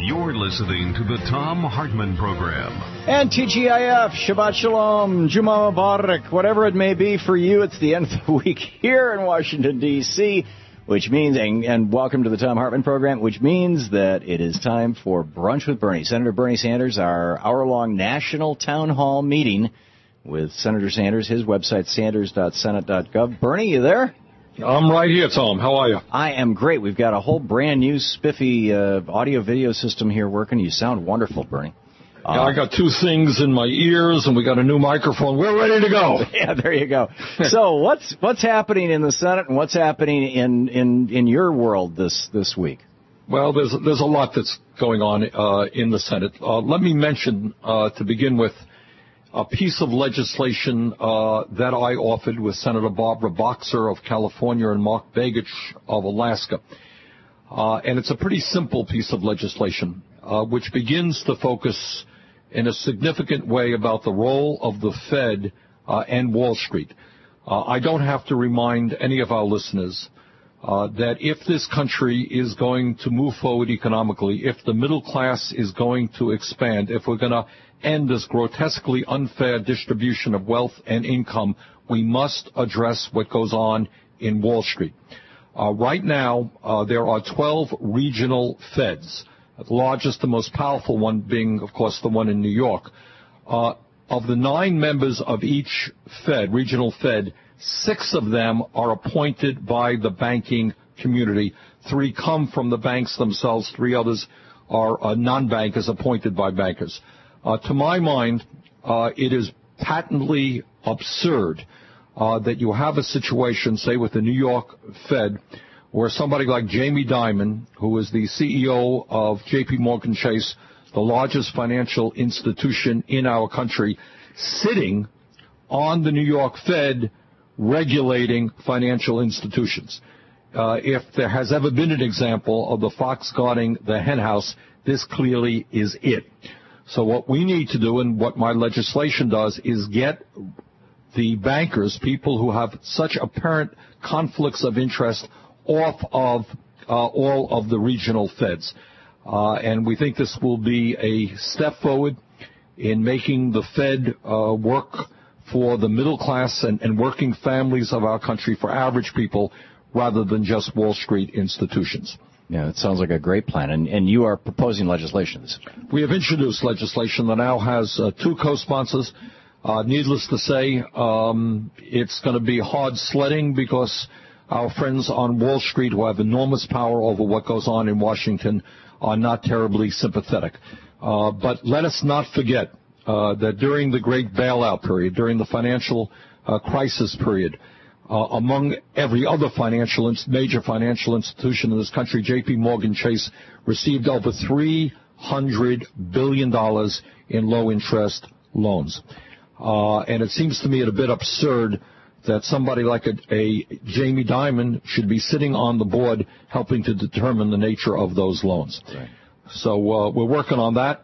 You're listening to the Thom Hartmann Program. And TGIF, Shabbat Shalom, Juma Mubarak, whatever it may be for you, it's the end of the week here in Washington, D.C., which means, and welcome to the Thom Hartmann Program, which means that it is time for Brunch with Bernie. Senator Bernie Sanders, our hour-long national town hall meeting with Senator Sanders, his website, sanders.senate.gov. Bernie, you there? I'm right here, Tom. How are you? I am great. We've got a whole brand-new spiffy audio-video system here working. You sound wonderful, Bernie. Yeah, I got two things in my ears, and we got a new microphone. We're ready to go. Yeah, there you go. So what's happening in the Senate, and what's happening in your world this week? Well, there's a lot that's going on in the Senate. Let me mention, to begin with, a piece of legislation that I authored with Senator Barbara Boxer of California and Mark Begich of Alaska. And it's a pretty simple piece of legislation, which begins to focus in a significant way about the role of the Fed and Wall Street. I don't have to remind any of our listeners that if this country is going to move forward economically, if the middle class is going to expand, if we're going to end this grotesquely unfair distribution of wealth and income, we must address what goes on in Wall Street. Right now, there are 12 regional Feds, the largest and most powerful one being, of course, the one in New York. Of the 9 members of each Fed, regional Fed, 6 of them are appointed by the banking community. 3 come from the banks themselves. 3 others are non-bankers appointed by bankers. To my mind, it is patently absurd that you have a situation, say, with the New York Fed, where somebody like Jamie Dimon, who is the CEO of J.P. Morgan Chase, the largest financial institution in our country, sitting on the New York Fed regulating financial institutions. If there has ever been an example of the fox guarding the henhouse, this clearly is it. So what we need to do, and what my legislation does, is get the bankers, people who have such apparent conflicts of interest, off of all of the regional Feds. And we think this will be a step forward in making the Fed work for the middle class and working families of our country, for average people, rather than just Wall Street institutions. Yeah, it sounds like a great plan. And you are proposing legislation. We have introduced legislation that now has 2 co-sponsors. Needless to say, it's going to be hard sledding because our friends on Wall Street, who have enormous power over what goes on in Washington, are not terribly sympathetic. But let us not forget that during the great bailout period, during the financial crisis period, among every other major financial institution in this country, J.P. Morgan Chase received over $300 billion in low-interest loans. And it seems to me a bit absurd that somebody like a Jamie Dimon should be sitting on the board helping to determine the nature of those loans. Right. So we're working on that.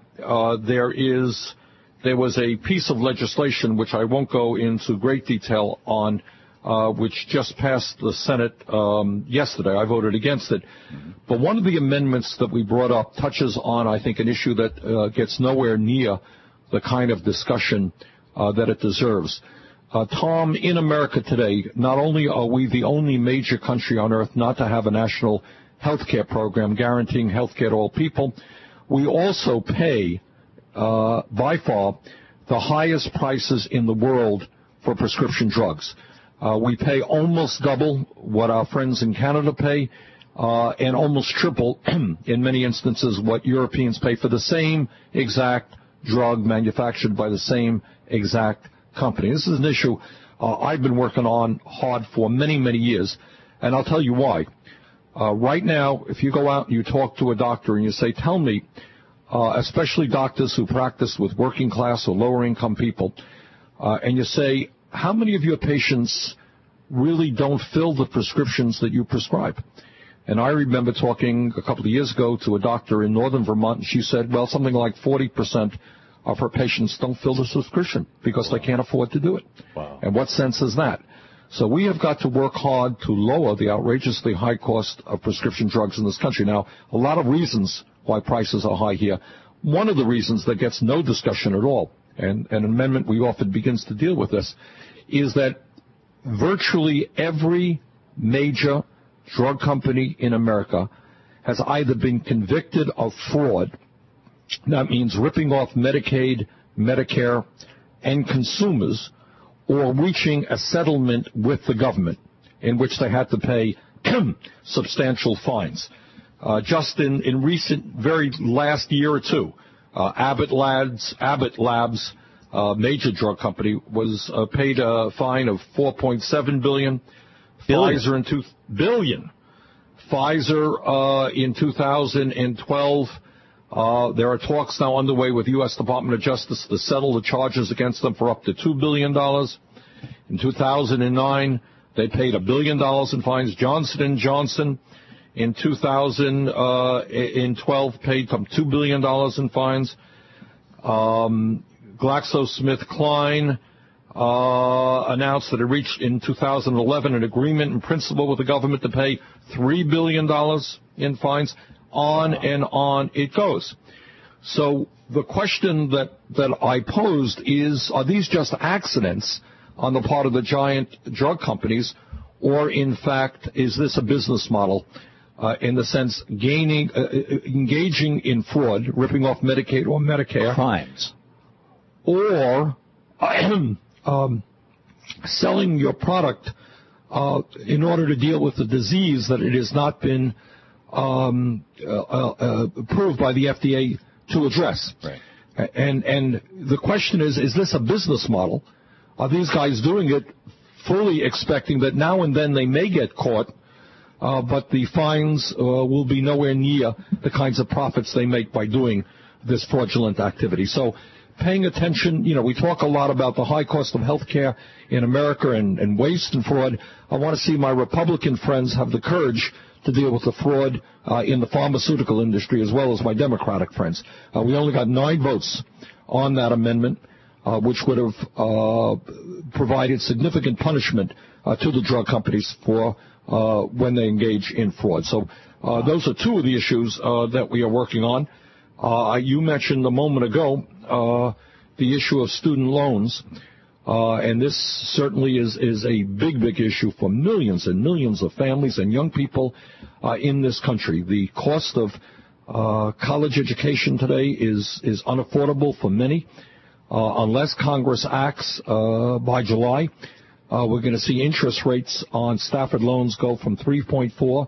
There was a piece of legislation, which I won't go into great detail on, which just passed the Senate yesterday. I voted against it. Mm-hmm. But one of the amendments that we brought up touches on, I think, an issue that gets nowhere near the kind of discussion that it deserves. Tom, in America today, not only are we the only major country on earth not to have a national health care program guaranteeing health care to all people, we also pay, by far, the highest prices in the world for prescription drugs. We pay almost double what our friends in Canada pay, and almost triple, in many instances, what Europeans pay for the same exact drug manufactured by the same exact company. This is an issue I've been working on hard for many, many years, and I'll tell you why. Right now, if you go out and you talk to a doctor and you say, tell me, especially doctors who practice with working class or lower income people, and you say, how many of your patients really don't fill the prescriptions that you prescribe? And I remember talking a couple of years ago to a doctor in northern Vermont, and she said, well, something like 40% of her patients don't fill the subscription because they can't afford to do it. Wow. And what sense is that? So we have got to work hard to lower the outrageously high cost of prescription drugs in this country. Now, a lot of reasons why prices are high here. One of the reasons that gets no discussion at all, and an amendment we often begins to deal with this, is that virtually every major drug company in America has either been convicted of fraud, that means ripping off Medicaid, Medicare, and consumers, or reaching a settlement with the government in which they had to pay substantial fines. Just in recent, very last year or two, Abbott Labs, major drug company, was paid a fine of $4.7 billion. Pfizer in $2 billion. Pfizer in 2012. There are talks now underway with the U.S. Department of Justice to settle the charges against them for up to $2 billion. In 2009, they paid $1 billion in fines. Johnson & Johnson in 2012 paid some $2 billion in fines. GlaxoSmithKline announced that it reached in 2011 an agreement in principle with the government to pay $3 billion in fines. On and on it goes. So the question that I posed is, are these just accidents on the part of the giant drug companies, or in fact is this a business model in the sense engaging in fraud, ripping off Medicaid or Medicare crimes, or selling your product in order to deal with the disease that it has not been approved by the FDA to address. Right. And the question is this a business model? Are these guys doing it fully expecting that now and then they may get caught, but the fines will be nowhere near the kinds of profits they make by doing this fraudulent activity? So paying attention, we talk a lot about the high cost of health care in America and waste and fraud. I want to see my Republican friends have the courage to deal with the fraud in the pharmaceutical industry as well as my Democratic friends. We only got 9 votes on that amendment, which would have provided significant punishment to the drug companies for when they engage in fraud. So those are 2 of the issues that we are working on. You mentioned a moment ago the issue of student loans. And this certainly is a big issue for millions and millions of families and young people in this country. The cost of college education today is unaffordable for many. Unless Congress acts by July, we're going to see interest rates on Stafford loans go from 3.4 to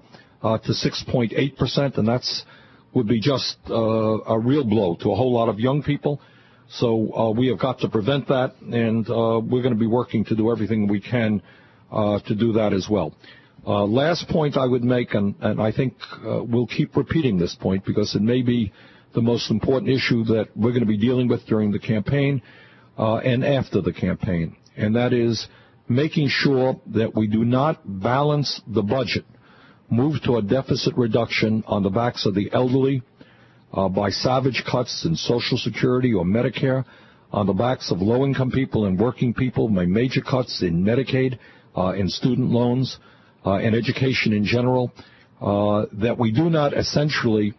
6.8%, and that's would be just a real blow to a whole lot of young people. So we have got to prevent that, and we're going to be working to do everything we can to do that as well. Last point I would make, and I think we'll keep repeating this point because it may be the most important issue that we're going to be dealing with during the campaign and after the campaign, and that is making sure that we do not balance the budget, move to a deficit reduction on the backs of the elderly, by savage cuts in Social Security or Medicare, on the backs of low-income people and working people, by major cuts in Medicaid, in student loans, and education in general, that we do not essentially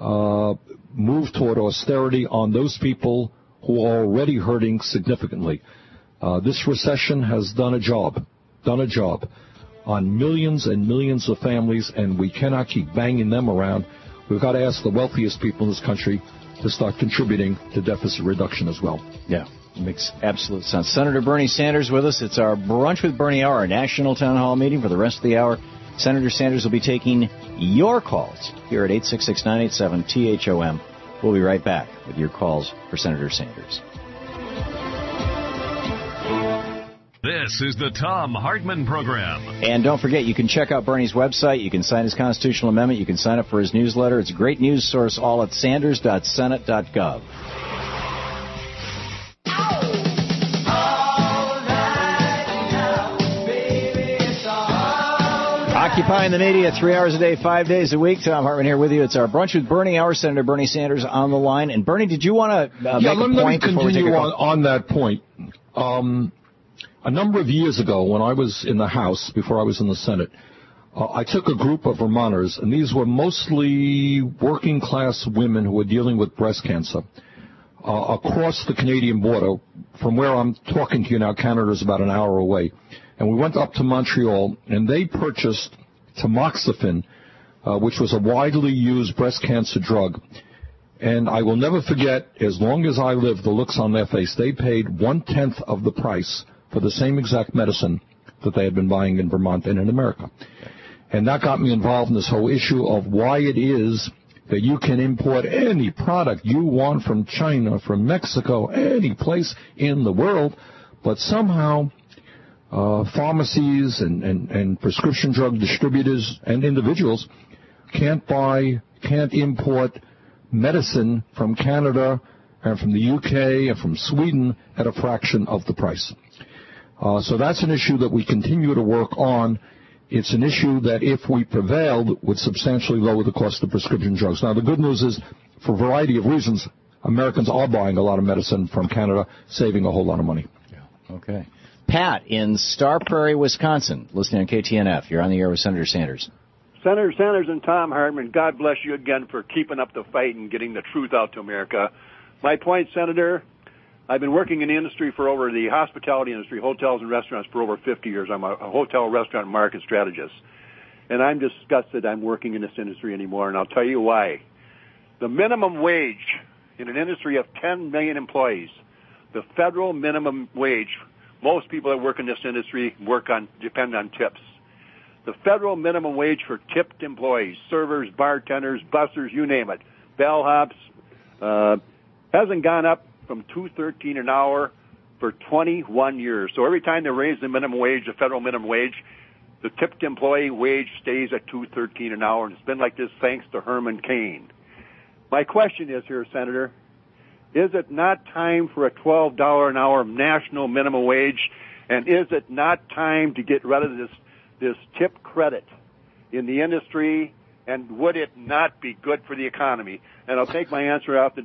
move toward austerity on those people who are already hurting significantly. This recession has done a job on millions and millions of families, and we cannot keep banging them around. We've got to ask the wealthiest people in this country to start contributing to deficit reduction as well. Yeah, it makes absolute sense. Senator Bernie Sanders with us. It's our Brunch with Bernie hour, our national town hall meeting for the rest of the hour. Senator Sanders will be taking your calls here at 866-987-THOM. We'll be right back with your calls for Senator Sanders. This is the Thom Hartmann Program. And don't forget, you can check out Bernie's website. You can sign his constitutional amendment. You can sign up for his newsletter. It's a great news source, all at sanders.senate.gov. Occupying the media 3 hours a day, 5 days a week. Thom Hartmann here with you. It's our Brunch with Bernie hour. Senator Bernie Sanders on the line. And Bernie, did you want to make a point? Let me continue on that point. A number of years ago, when I was in the House, before I was in the Senate, I took a group of Vermonters, and these were mostly working-class women who were dealing with breast cancer, across the Canadian border. From where I'm talking to you now, Canada is about an hour away. And we went up to Montreal, and they purchased tamoxifen, which was a widely used breast cancer drug. And I will never forget, as long as I live, the looks on their face. They paid 1/10 of the price for the same exact medicine that they had been buying in Vermont and in America. And that got me involved in this whole issue of why it is that you can import any product you want from China, from Mexico, any place in the world, but somehow pharmacies and prescription drug distributors and individuals can't import medicine from Canada and from the UK and from Sweden at a fraction of the price. So that's an issue that we continue to work on. It's an issue that, if we prevailed, would substantially lower the cost of prescription drugs. Now, the good news is, for a variety of reasons, Americans are buying a lot of medicine from Canada, saving a whole lot of money. Yeah. Okay. Pat in Star Prairie, Wisconsin, listening on KTNF. You're on the air with Senator Sanders. Senator Sanders and Tom Hartman, God bless you again for keeping up the fight and getting the truth out to America. My point, Senator, I've been working in the industry for over the hospitality industry, hotels and restaurants, for over 50 years. I'm a hotel, restaurant, market strategist. And I'm disgusted I'm working in this industry anymore, and I'll tell you why. The minimum wage in an industry of 10 million employees, the federal minimum wage, most people that work in this industry depend on tips. The federal minimum wage for tipped employees, servers, bartenders, bussers, you name it, bellhops, hasn't gone up from $2.13 an hour for 21 years. So every time they raise the minimum wage, the federal minimum wage, the tipped employee wage stays at $2.13 an hour, and it's been like this thanks to Herman Cain. My question is here, Senator, is it not time for a $12 an hour national minimum wage, and is it not time to get rid of this tip credit in the industry, and would it not be good for the economy? And I'll take my answer off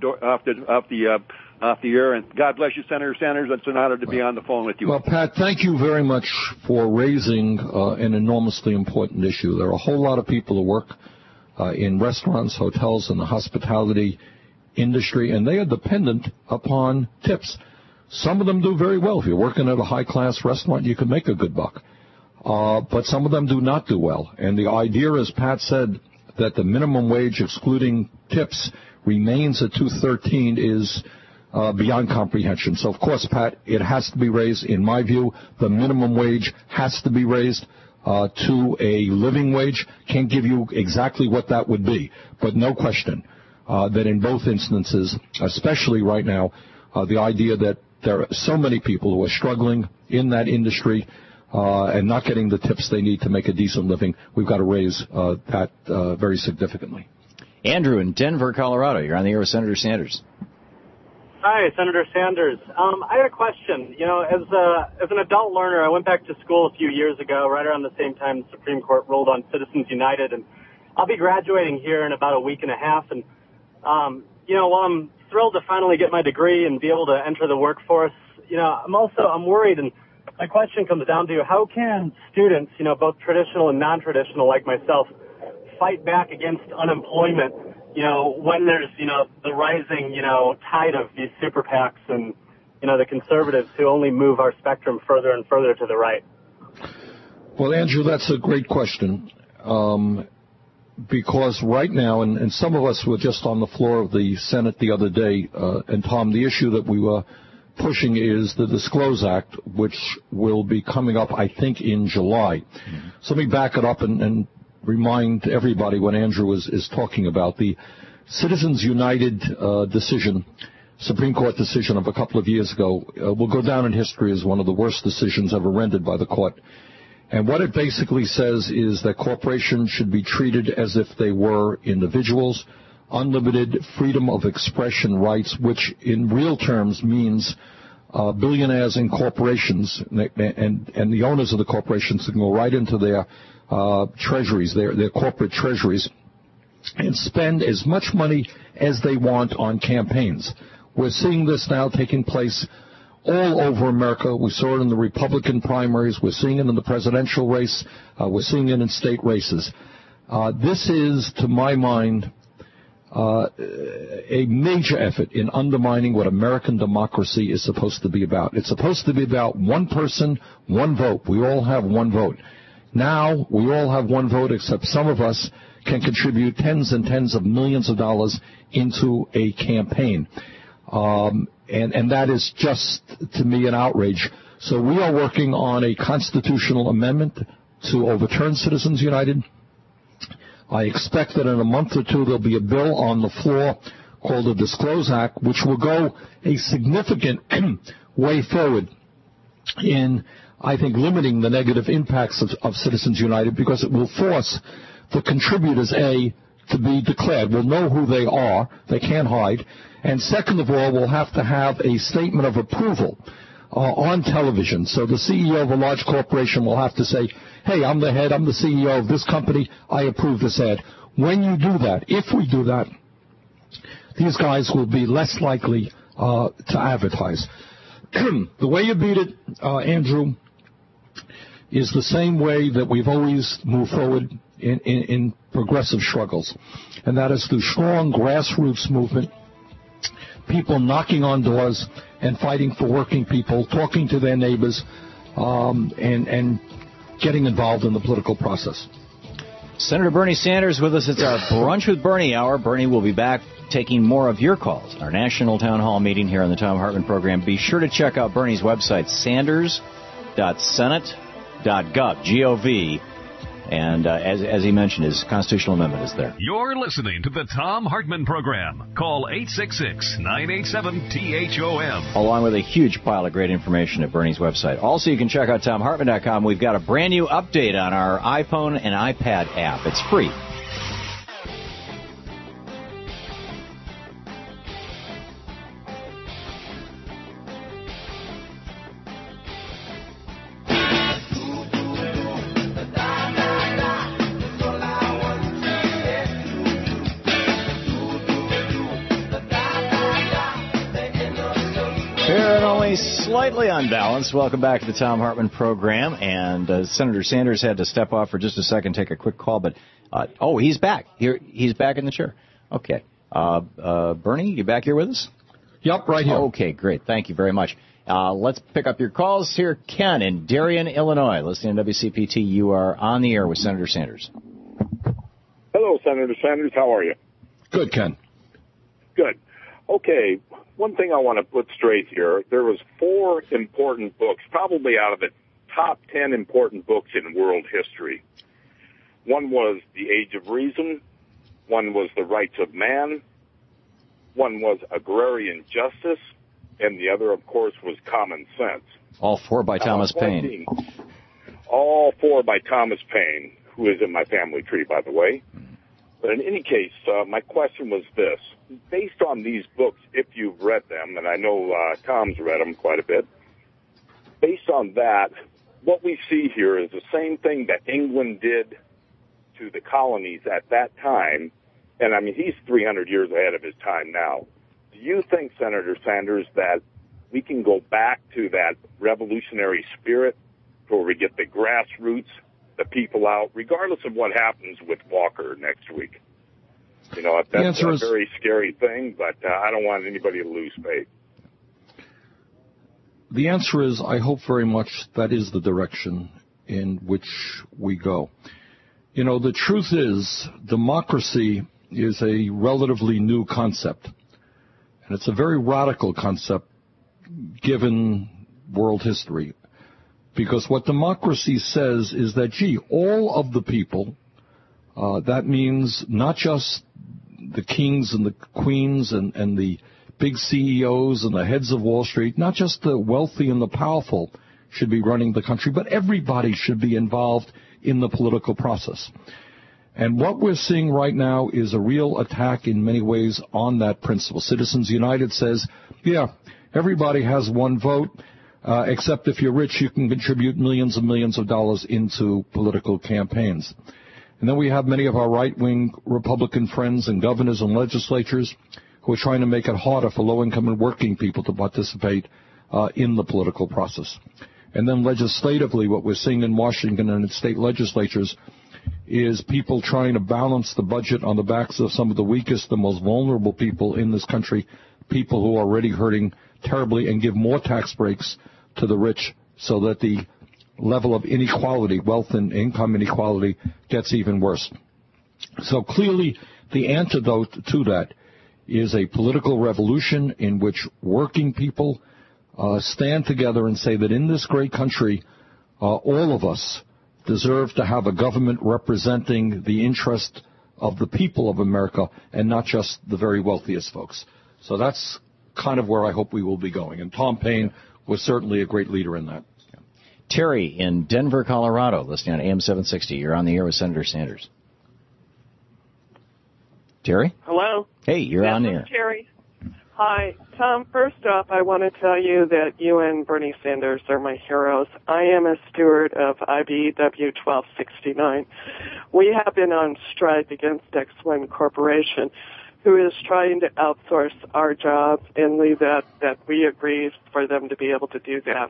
the air, and God bless you, Senator Sanders. It's an honor to be on the phone with you. Well, Pat, thank you very much for raising an enormously important issue. There are a whole lot of people who work in restaurants, hotels, and the hospitality industry, and they are dependent upon tips. Some of them do very well. If you're working at a high-class restaurant, you can make a good buck. But some of them do not do well. And the idea, as Pat said, that the minimum wage, excluding tips, remains at $2.13 is beyond comprehension. So, of course, Pat, it has to be raised. In my view, the minimum wage has to be raised to a living wage. Can't give you exactly what that would be, but no question that in both instances, especially right now, the idea that there are so many people who are struggling in that industry and not getting the tips they need to make a decent living, we've got to raise that very significantly. Andrew in Denver, Colorado. You're on the air with Senator Sanders. Hi, Senator Sanders. I had a question. You know, as an adult learner, I went back to school a few years ago, right around the same time the Supreme Court ruled on Citizens United, and I'll be graduating here in about a week and a half. And you know, while I'm thrilled to finally get my degree and be able to enter the workforce, you know, I'm worried, and my question comes down to how can students, you know, both traditional and non-traditional like myself, fight back against unemployment, you know, when there's, you know, the rising, you know, tide of these super PACs and, you know, the conservatives who only move our spectrum further and further to the right? Well, Andrew, that's a great question. Because right now, and some of us were just on the floor of the Senate the other day, and Tom, the issue that we were pushing is the Disclose Act, which will be coming up, I think, in July. Mm-hmm. So let me back it up and remind everybody what Andrew is talking about. The Citizens United decision, Supreme Court decision of a couple of years ago, will go down in history as one of the worst decisions ever rendered by the court. And what it basically says is that corporations should be treated as if they were individuals, unlimited freedom of expression rights, which in real terms means billionaires and corporations and the owners of the corporations can go right into their treasuries, their corporate treasuries, and spend as much money as they want on campaigns. We're seeing this now taking place all over America. We saw it in the Republican primaries. We're seeing it in the presidential race. We're seeing it in state races. This is, to my mind, a major effort in undermining what American democracy is supposed to be about. It's supposed to be about one person, one vote. We all have one vote. Now, we all have one vote, except some of us can contribute tens and tens of millions of dollars into a campaign. And that is just, to me, an outrage. So we are working on a constitutional amendment to overturn Citizens United. I expect that in a month or two there'll be a bill on the floor called the Disclose Act, which will go a significant way forward in, I think, limiting the negative impacts of Citizens United, because it will force the contributors, to be declared. We'll know who they are. They can't hide. And second of all, we'll have to have a statement of approval on television. So the CEO of a large corporation will have to say, hey, I'm the head, I'm the CEO of this company, I approve this ad. When you do that, if we do that, these guys will be less likely to advertise. The way you beat it, Andrew, is the same way that we've always moved forward in progressive struggles, and that is through strong grassroots movement, people knocking on doors and fighting for working people, talking to their neighbors, and getting involved in the political process. Senator Bernie Sanders with us. It's our Brunch with Bernie hour. Bernie will be back taking more of your calls in our national town hall meeting here on the Thom Hartmann program. Be sure to check out Bernie's website, sanders.senate.gov, G-O-V. And as he mentioned, his constitutional amendment is there. You're listening to the Thom Hartmann program. Call 866-987-THOM. Along with a huge pile of great information at Bernie's website. Also, you can check out TomHartmann.com. We've got a brand new update on our iPhone and iPad app. It's free. Slightly unbalanced. Welcome back to the Thom Hartmann program. And Senator Sanders had to step off for just a second, take a quick call. But, he's back. He's back in the chair. Okay. Bernie, you back here with us? Yep, right here. Okay, great. Thank you very much. Let's pick up your calls here. Ken in Darien, Illinois. Listening to WCPT, you are on the air with Senator Sanders. Hello, Senator Sanders. How are you? Good, Ken. Good. Okay. One thing I want to put straight here, there was 4 important books, probably out of the top 10 important books in world history. One was The Age of Reason. One was The Rights of Man. One was Agrarian Justice. And the other, of course, was Common Sense. All 4 by Thomas Paine. All 4 by Thomas Paine, who is in my family tree, by the way. But in any case, my question was this. Based on these books, if you've read them, and I know Tom's read them quite a bit, based on that, what we see here is the same thing that England did to the colonies at that time, and I mean, he's 300 years ahead of his time now. Do you think, Senator Sanders, that we can go back to that revolutionary spirit where we get the grassroots, the people out, regardless of what happens with Walker next week? You know, that's a very scary thing, but I don't want anybody to lose faith. The answer is, I hope very much that is the direction in which we go. You know, the truth is, democracy is a relatively new concept, and it's a very radical concept given world history. Because what democracy says is that, all of the people, that means not just the kings and the queens and the big CEOs and the heads of Wall Street, not just the wealthy and the powerful should be running the country, but everybody should be involved in the political process. And what we're seeing right now is a real attack in many ways on that principle. Citizens United says, everybody has one vote, except if you're rich, you can contribute millions and millions of dollars into political campaigns. And then we have many of our right-wing Republican friends and governors and legislatures who are trying to make it harder for low-income and working people to participate in the political process. And then legislatively, what we're seeing in Washington and in state legislatures is people trying to balance the budget on the backs of some of the weakest, the most vulnerable people in this country, people who are already hurting terribly, and give more tax breaks to the rich so that the level of inequality, wealth and income inequality, gets even worse. So clearly, the antidote to that is a political revolution in which working people stand together and say that in this great country, all of us deserve to have a government representing the interest of the people of America and not just the very wealthiest folks. So that's kind of where I hope we will be going. And Tom Paine was certainly a great leader in that. Terry in Denver, Colorado, listening on AM 760. You're on the air with Senator Sanders. Terry? Hello? Hey, you're on the air. Terry. Hi. Tom, first off, I want to tell you that you and Bernie Sanders are my heroes. I am a steward of IBEW 1269. We have been on strike against X1 Corporation, who is trying to outsource our jobs and leave that we agreed for them to be able to do that.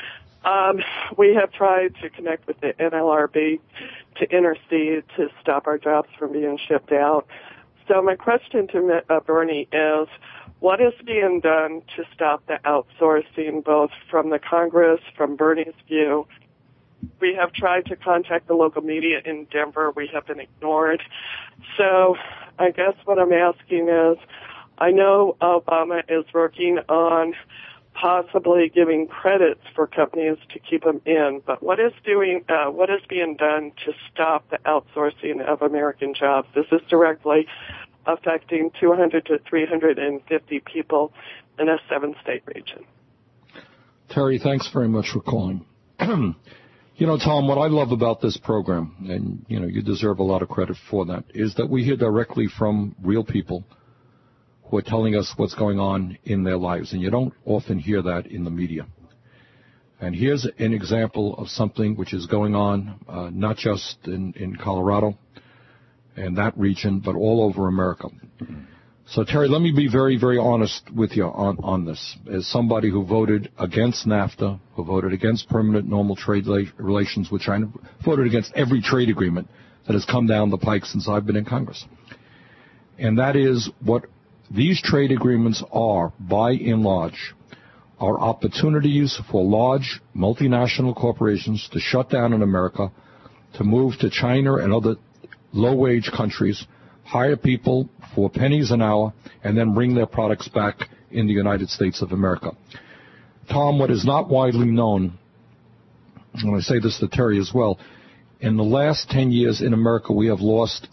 We have tried to connect with the NLRB to intercede to stop our jobs from being shipped out. So my question to Bernie is, what is being done to stop the outsourcing, both from the Congress, from Bernie's view? We have tried to contact the local media in Denver. We have been ignored. So I guess what I'm asking is, I know Obama is working on possibly giving credits for companies to keep them in, but what is being done to stop the outsourcing of American jobs? This is directly affecting 200 to 350 people in a 7-state region. Terry, thanks very much for calling. You know, Tom, what I love about this program, and, you know, you deserve a lot of credit for that, is that we hear directly from real people who are telling us what's going on in their lives, and you don't often hear that in the media. And here's an example of something which is going on not just in Colorado and that region, but all over America. So, Terry, let me be very, very honest with you on this. As somebody who voted against NAFTA, who voted against permanent normal trade relations with China, voted against every trade agreement that has come down the pike since I've been in Congress. And that is what these trade agreements are, by and large, are opportunities for large multinational corporations to shut down in America, to move to China and other low-wage countries, hire people for pennies an hour, and then bring their products back in the United States of America. Tom, what is not widely known, and I say this to Terry as well, in the last 10 years in America, we have lost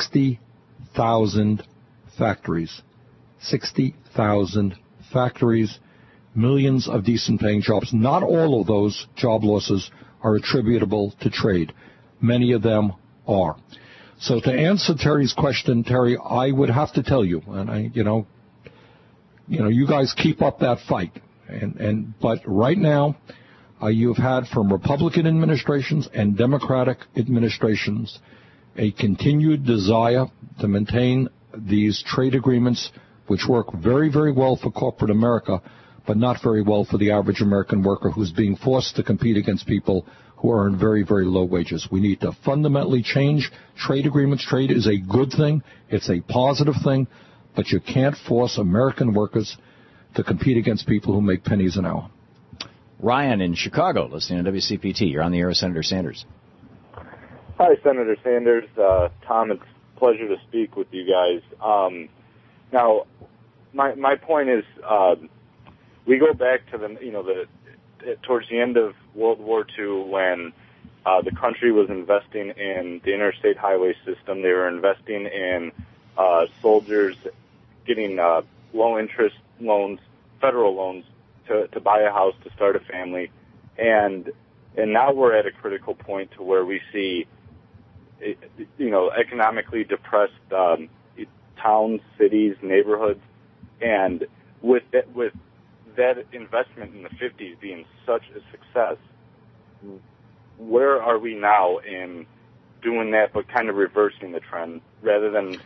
60,000 factories. 60,000 factories, millions of decent-paying jobs. Not all of those job losses are attributable to trade. Many of them are. So to answer Terry's question, Terry, I would have to tell you, and you guys keep up that fight. But right now, you've had from Republican administrations and Democratic administrations a continued desire to maintain these trade agreements, which work very, very well for corporate America, but not very well for the average American worker who's being forced to compete against people who earn very, very low wages. We need to fundamentally change trade agreements. Trade is a good thing. It's a positive thing, but you can't force American workers to compete against people who make pennies an hour. Ryan in Chicago, listening to WCPT. You're on the air with Senator Sanders. Hi, Senator Sanders. Tom, it's a pleasure to speak with you guys. Now, my point is, we go back to towards the end of World War II when the country was investing in the interstate highway system. They were investing in soldiers getting low-interest loans, federal loans, to buy a house, to start a family. And now we're at a critical point to where we see, economically depressed towns, cities, neighborhoods. And with that investment in the 50s being such a success, where are we now in doing that, but kind of reversing the trend rather than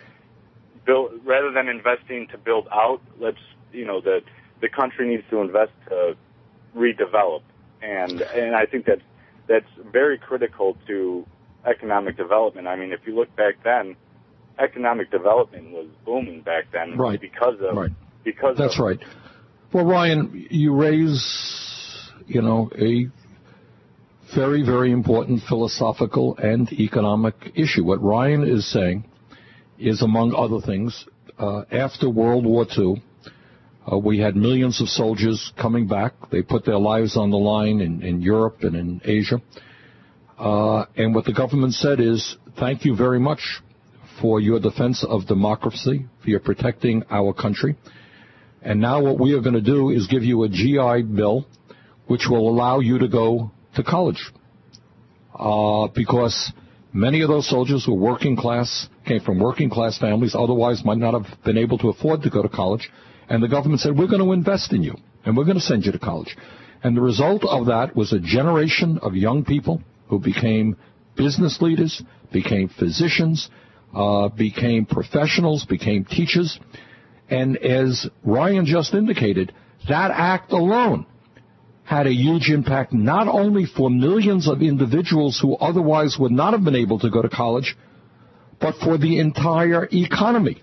investing to build out? The country needs to invest to redevelop, and I think that's very critical to economic development. I mean, if you look back then, economic development was booming back then, right? That's right. Well, Ryan, you raise, a very, very important philosophical and economic issue. What Ryan is saying is, among other things, after World War II, we had millions of soldiers coming back. They put their lives on the line in Europe and in Asia. And what the government said is, thank you very much for your defense of democracy, for your protecting our country. And now what we are going to do is give you a GI Bill which will allow you to go to college. Because many of those soldiers were working class, came from working class families, otherwise might not have been able to afford to go to college. And the government said, we're going to invest in you, and we're going to send you to college. And the result of that was a generation of young people who became business leaders, became physicians, became professionals, became teachers. And as Ryan just indicated, that act alone had a huge impact not only for millions of individuals who otherwise would not have been able to go to college, but for the entire economy,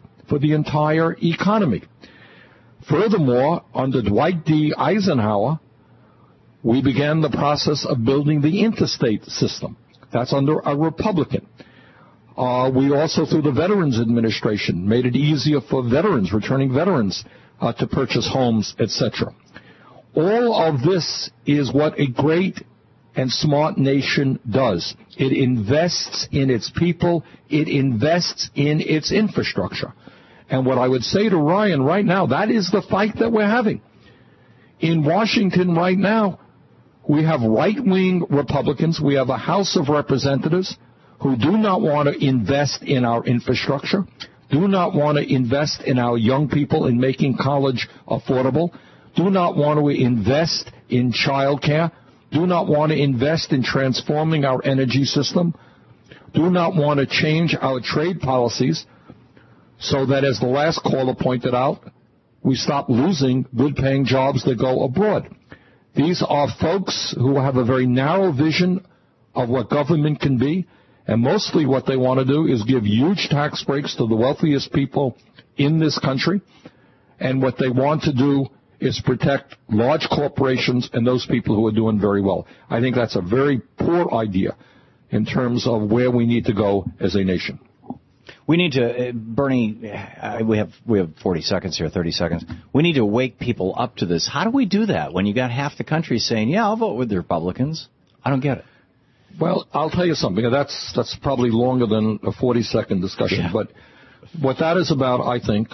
Furthermore, under Dwight D. Eisenhower, we began the process of building the interstate system. That's under a Republican. We also, through the Veterans Administration, made it easier for veterans, returning veterans, to purchase homes, etc. All of this is what a great and smart nation does. It invests in its people. It invests in its infrastructure. And what I would say to Ryan right now, that is the fight that we're having. In Washington right now, we have right-wing Republicans. We have a House of Representatives who do not want to invest in our infrastructure, do not want to invest in our young people in making college affordable, do not want to invest in child care, do not want to invest in transforming our energy system, do not want to change our trade policies so that, as the last caller pointed out, we stop losing good-paying jobs that go abroad. These are folks who have a very narrow vision of what government can be, and mostly what they want to do is give huge tax breaks to the wealthiest people in this country, and what they want to do is protect large corporations and those people who are doing very well. I think that's a very poor idea in terms of where we need to go as a nation. We need to, Bernie, we have 40 seconds here, 30 seconds. We need to wake people up to this. How do we do that when you got half the country saying, yeah, I'll vote with the Republicans? I don't get it. Well, I'll tell you something. That's probably longer than a 40-second discussion. Yeah. But what that is about, I think,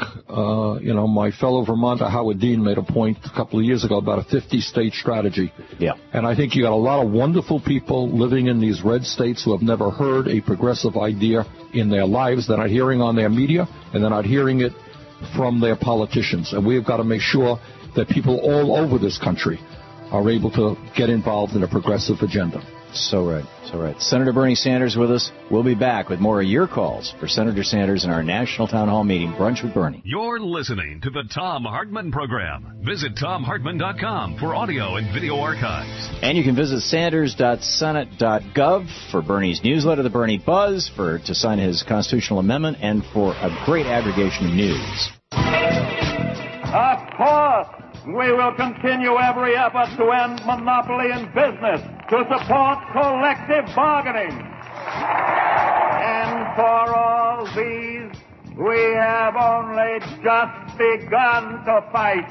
my fellow Vermonter Howard Dean made a point a couple of years ago about a 50-state strategy. Yeah. And I think you got a lot of wonderful people living in these red states who have never heard a progressive idea in their lives. They're not hearing on their media, and they're not hearing it from their politicians. And we've got to make sure that people all over this country are able to get involved in a progressive agenda. So right. Senator Bernie Sanders with us. We'll be back with more of your calls for Senator Sanders in our National Town Hall meeting, Brunch with Bernie. You're listening to the Thom Hartmann Program. Visit ThomHartmann.com for audio and video archives. And you can visit sanders.senate.gov for Bernie's newsletter, The Bernie Buzz, to sign his constitutional amendment, and for a great aggregation of news. Of course, we will continue every effort to end monopoly in business, to support collective bargaining. And for all these, we have only just begun to fight.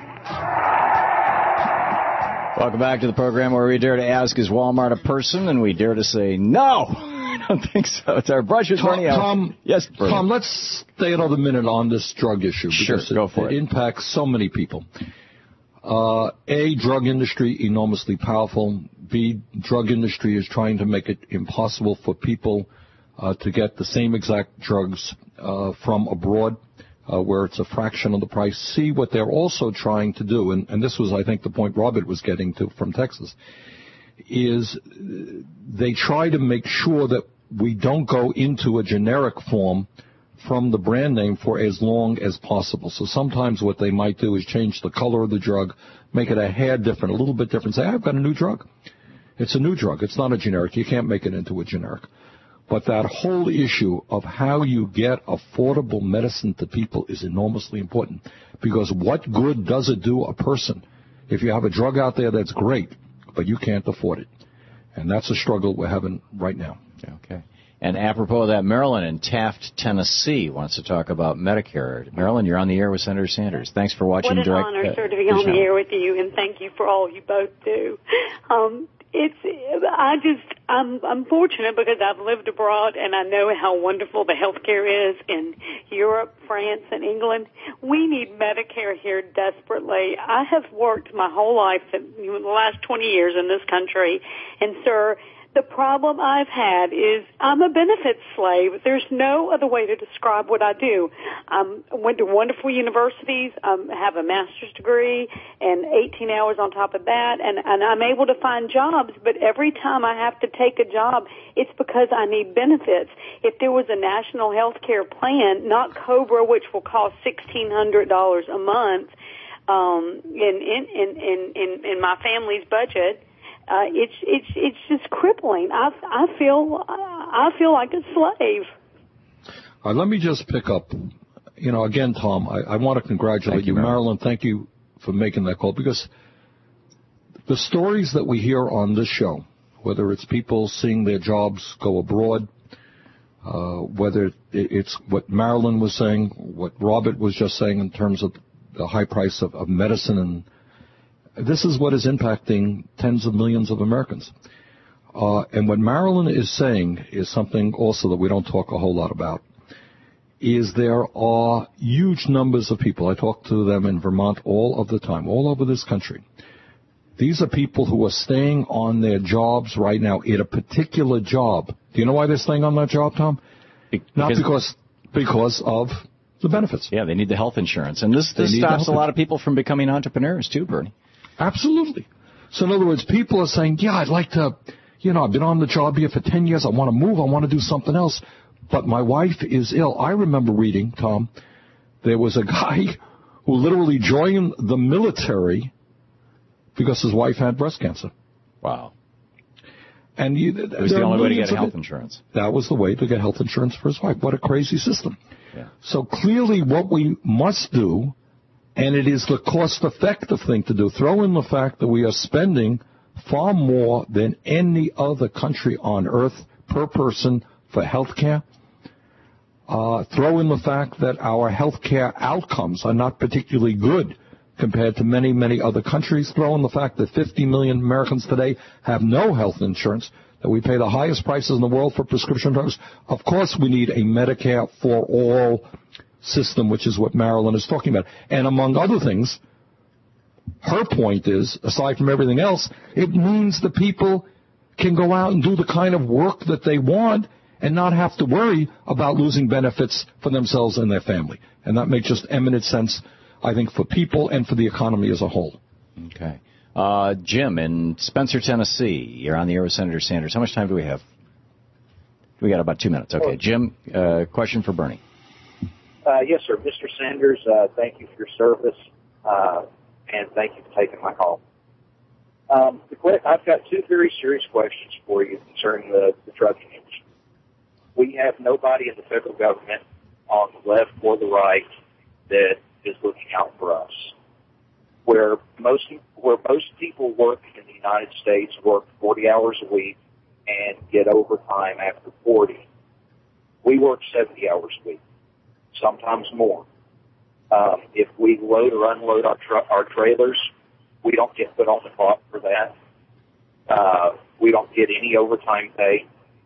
Welcome back to the program where we dare to ask, is Walmart a person? And we dare to say, no, I don't think so. It's our Brush with Bernie. Tom, yes, Bernie. Tom, let's stay another minute on this drug issue. Sure, go for it. It impacts so many people. A, drug industry, enormously powerful. B, drug industry is trying to make it impossible for people to get the same exact drugs from abroad, where it's a fraction of the price. C, what they're also trying to do, and this was, I think, the point Robert was getting to from Texas, is they try to make sure that we don't go into a generic form from the brand name for as long as possible. So sometimes what they might do is change the color of the drug, make it a hair different, a little bit different. Say, I've got a new drug. It's a new drug. It's not a generic. You can't make it into a generic. But that whole issue of how you get affordable medicine to people is enormously important. Because what good does it do a person if you have a drug out there that's great, but you can't afford it? And that's a struggle we're having right now. Okay. And apropos of that, Marilyn in Taft, Tennessee wants to talk about Medicare. Marilyn, you're on the air with Senator Sanders. Thanks for watching What an Direct. honor, sir, to be on the air with you, and thank you for all you both do. I'm fortunate because I've lived abroad and I know how wonderful the healthcare is in Europe, France, and England. We need Medicare here desperately. I have worked my whole life, the last 20 years in this country, and sir, the problem I've had is I'm a benefits slave. There's no other way to describe what I do. I went to wonderful universities, have a master's degree, and 18 hours on top of that, and I'm able to find jobs, but every time I have to take a job, it's because I need benefits. If there was a national health care plan, not COBRA, which will cost $1,600 a month, in my family's budget, it's just crippling. I feel like a slave. Let me just pick up. Again, Tom, I want to congratulate you, Marilyn. Thank you for making that call, because the stories that we hear on this show, whether it's people seeing their jobs go abroad, whether it's what Marilyn was saying, what Robert was just saying in terms of the high price of medicine, and this is what is impacting tens of millions of Americans. And what Marilyn is saying is something also that we don't talk a whole lot about, is there are huge numbers of people. I talk to them in Vermont all of the time, all over this country. These are people who are staying on their jobs right now in a particular job. Do you know why they're staying on that job, Tom? Not because of the benefits. Yeah, they need the health insurance. And this stops a lot of people from becoming entrepreneurs too, Bernie. Absolutely. So in other words, people are saying, yeah, I'd like to, I've been on the job here for 10 years. I want to move. I want to do something else. But my wife is ill. I remember reading, Tom, there was a guy who literally joined the military because his wife had breast cancer. Wow. And it was the only way to get health insurance. That was the way to get health insurance for his wife. What a crazy system. Yeah. So clearly what we must do, and it is the cost-effective thing to do, throw in the fact that we are spending far more than any other country on earth per person for health care. Throw in the fact that our health care outcomes are not particularly good compared to many, many other countries. Throw in the fact that 50 million Americans today have no health insurance, that we pay the highest prices in the world for prescription drugs. Of course, we need a Medicare for all system, which is what Marilyn is talking about. And among other things, her point is, aside from everything else, it means the people can go out and do the kind of work that they want and not have to worry about losing benefits for themselves and their family. And that makes just eminent sense, I think, for people and for the economy as a whole. Okay. Jim in Spencer, Tennessee. You're on the air with Senator Sanders. How much time do we have? We got about 2 minutes. Okay. Jim, question for Bernie. Yes, sir. Mr. Sanders, thank you for your service, and thank you for taking my call. I've got two very serious questions for you concerning the drug industry. We have nobody in the federal government on the left or the right that is looking out for us. Where most people work in the United States work 40 hours a week and get overtime after 40. We work 70 hours a week, sometimes more. If we load or unload our trailers, we don't get put on the clock for that. We don't get any overtime pay.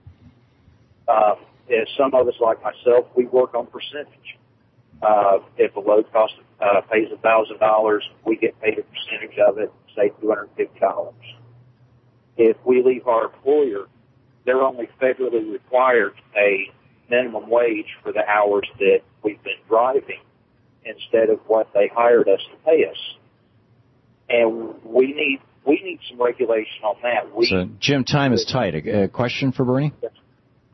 As some of us, like myself, we work on percentage. If a load cost pays $1,000, we get paid a percentage of it, say $250. If we leave our employer, they're only federally required to pay minimum wage for the hours that we've been driving instead of what they hired us to pay us. And we need some regulation on that. So, Jim, time is tight. A question for Bernie?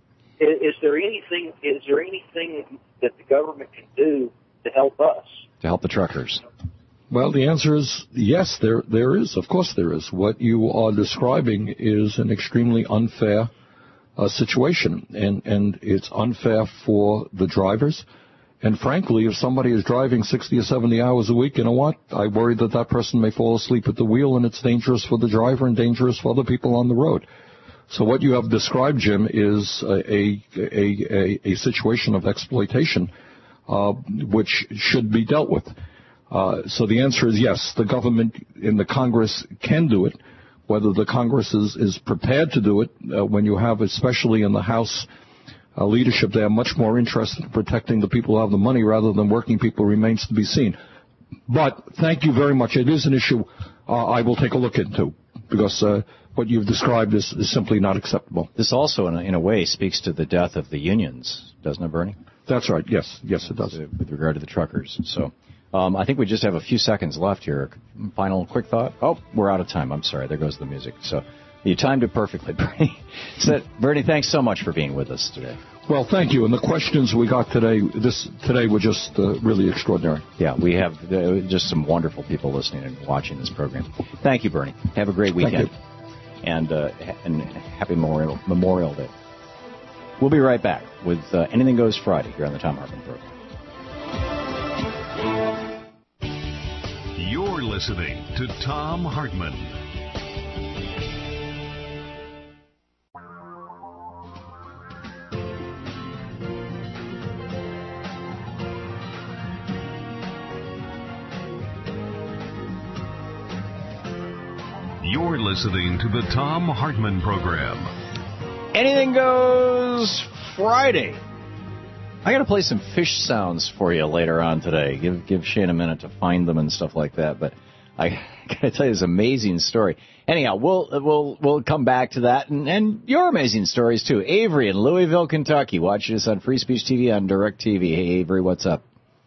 Is there anything that the government can do to help us? To help the truckers? Well, the answer is yes, there is. Of course there is. What you are describing is an extremely unfair situation, and it's unfair for the drivers. And frankly, if somebody is driving 60 or 70 hours a week, you know what? I worry that person may fall asleep at the wheel, and it's dangerous for the driver and dangerous for other people on the road. So what you have described, Jim, is a situation of exploitation, which should be dealt with. So the answer is yes, the government in the Congress can do it. Whether the Congress is prepared to do it, when you have, especially in the House leadership, they are much more interested in protecting the people who have the money rather than working people, remains to be seen. But thank you very much. It is an issue I will take a look into, because what you've described is simply not acceptable. This also, in a way, speaks to the death of the unions, doesn't it, Bernie? That's right. Yes, it does. With regard to the truckers. So I think we just have a few seconds left here. Final quick thought? Oh, we're out of time. I'm sorry. There goes the music. So you timed it perfectly, Bernie. So, Bernie, thanks so much for being with us today. Well, thank you. And the questions we got today were just really extraordinary. Yeah, we have just some wonderful people listening and watching this program. Thank you, Bernie. Have a great weekend. Thank you. And happy Memorial Day. We'll be right back with Anything Goes Friday here on the Thom Hartmann Program. You're listening to Thom Hartmann. You're listening to the Thom Hartmann Program. Anything Goes Friday. I got to play some fish sounds for you later on today. Give Shane a minute to find them and stuff like that. But I got to tell you this amazing story. Anyhow, we'll come back to that and your amazing stories too. Avery in Louisville, Kentucky, watching us on Free Speech TV on DirecTV. Hey, Avery, what's up?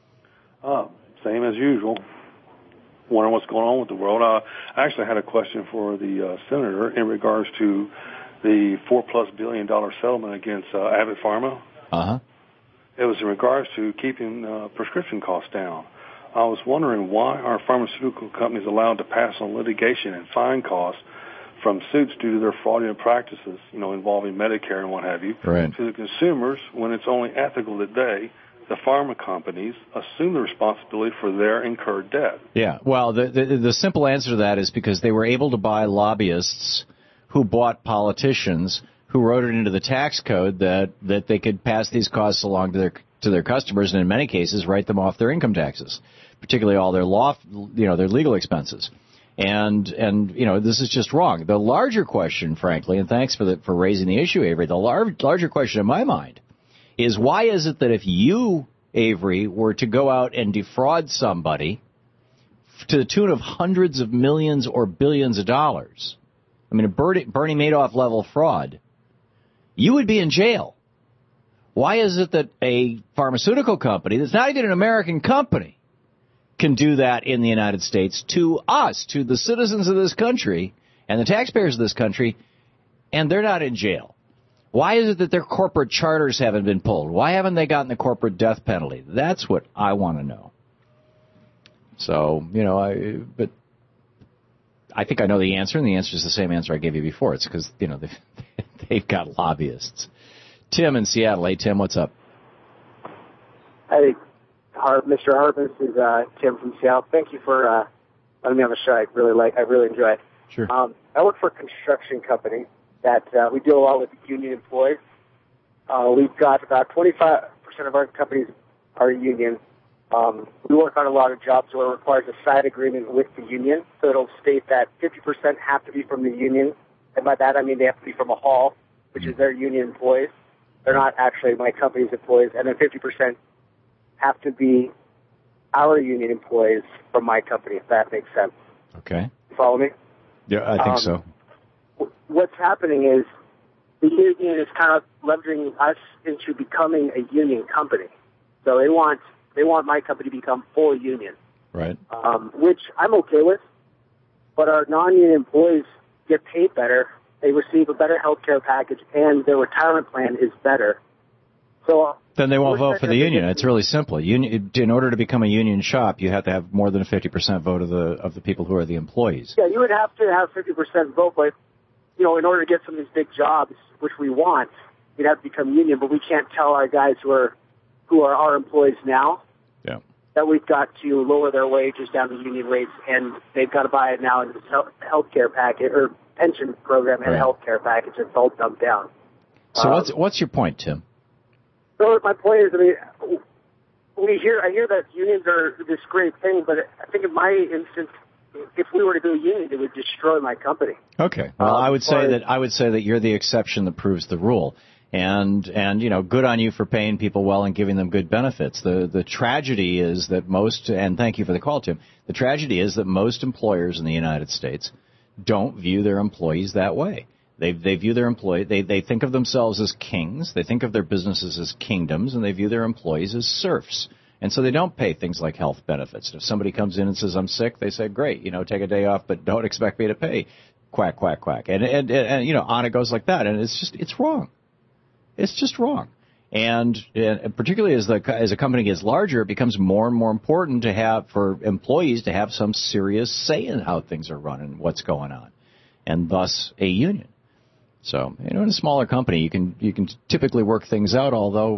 Same as usual. Wondering what's going on with the world. I actually had a question for the senator in regards to the $4+ billion settlement against Abbott Pharma. Uh-huh. It was in regards to keeping prescription costs down. I was wondering, why are pharmaceutical companies allowed to pass on litigation and fine costs from suits due to their fraudulent practices, involving Medicare and what have you, right, to the consumers, when it's only ethical that the pharma companies assume the responsibility for their incurred debt? Yeah, well, the simple answer to that is because they were able to buy lobbyists who bought politicians who wrote it into the tax code that they could pass these costs along to their customers, and in many cases write them off their income taxes, particularly all their their legal expenses. And this is just wrong. The larger question, frankly, and thanks for raising the issue, Avery, the larger question in my mind is, why is it that if you, Avery, were to go out and defraud somebody to the tune of hundreds of millions or billions of dollars, I mean, a Bernie Madoff level fraud, you would be in jail? Why is it that a pharmaceutical company that's not even an American company can do that in the United States to us, to the citizens of this country and the taxpayers of this country, and they're not in jail? Why is it that their corporate charters haven't been pulled? Why haven't they gotten the corporate death penalty? That's what I want to know. So, but I think I know the answer, and the answer is the same answer I gave you before. It's because, they've got lobbyists. Tim in Seattle. Hey, Tim, what's up? Hey, Mr. Hartmann, this is Tim from Seattle. Thank you for letting me on the show. I really enjoy it. Sure. I work for a construction company that we deal a lot with union employees. We've got about 25% of our companies are union. We work on a lot of jobs where it requires a side agreement with the union, so it'll state that 50% have to be from the union, and by that I mean they have to be from a hall, which is their union employees. They're not actually my company's employees, and then 50% have to be our union employees from my company, if that makes sense. Okay. Follow me? Yeah, I think so. What's happening is the union is kind of leveraging us into becoming a union company. So they want my company to become full union. Right. Which I'm okay with, but our non-union employees get paid better. They receive a better health care package, and their retirement plan is better. So then they won't vote for the union. It's really simple. In order to become a union shop, you have to have more than a 50% vote of the people who are the employees. Yeah, you would have to have 50% vote, but in order to get some of these big jobs, which we want, you'd have to become union. But we can't tell our guys who are our employees now that we've got to lower their wages down to union rates, and they've got to buy it now into the health care package or pension program and a health care package. It's all dumped down. So what's your point, Tim? So my point is, I hear that unions are this great thing, but I think in my instance, if we were to do a union, it would destroy my company. Okay. Well, I would say that you're the exception that proves the rule. And good on you for paying people well and giving them good benefits. The tragedy is that and thank you for the call, Tim, the tragedy is that most employers in the United States don't view their employees that way. They view their they think of themselves as kings, they think of their businesses as kingdoms, and they view their employees as serfs. And so they don't pay things like health benefits. If somebody comes in and says, I'm sick, they say, great, take a day off, but don't expect me to pay. Quack, quack, quack. And on it goes like that. And it's wrong. It's just wrong. And particularly as a company gets larger, it becomes more and more important for employees to have some serious say in how things are run and what's going on, and thus a union. So, in a smaller company, you can typically work things out, although,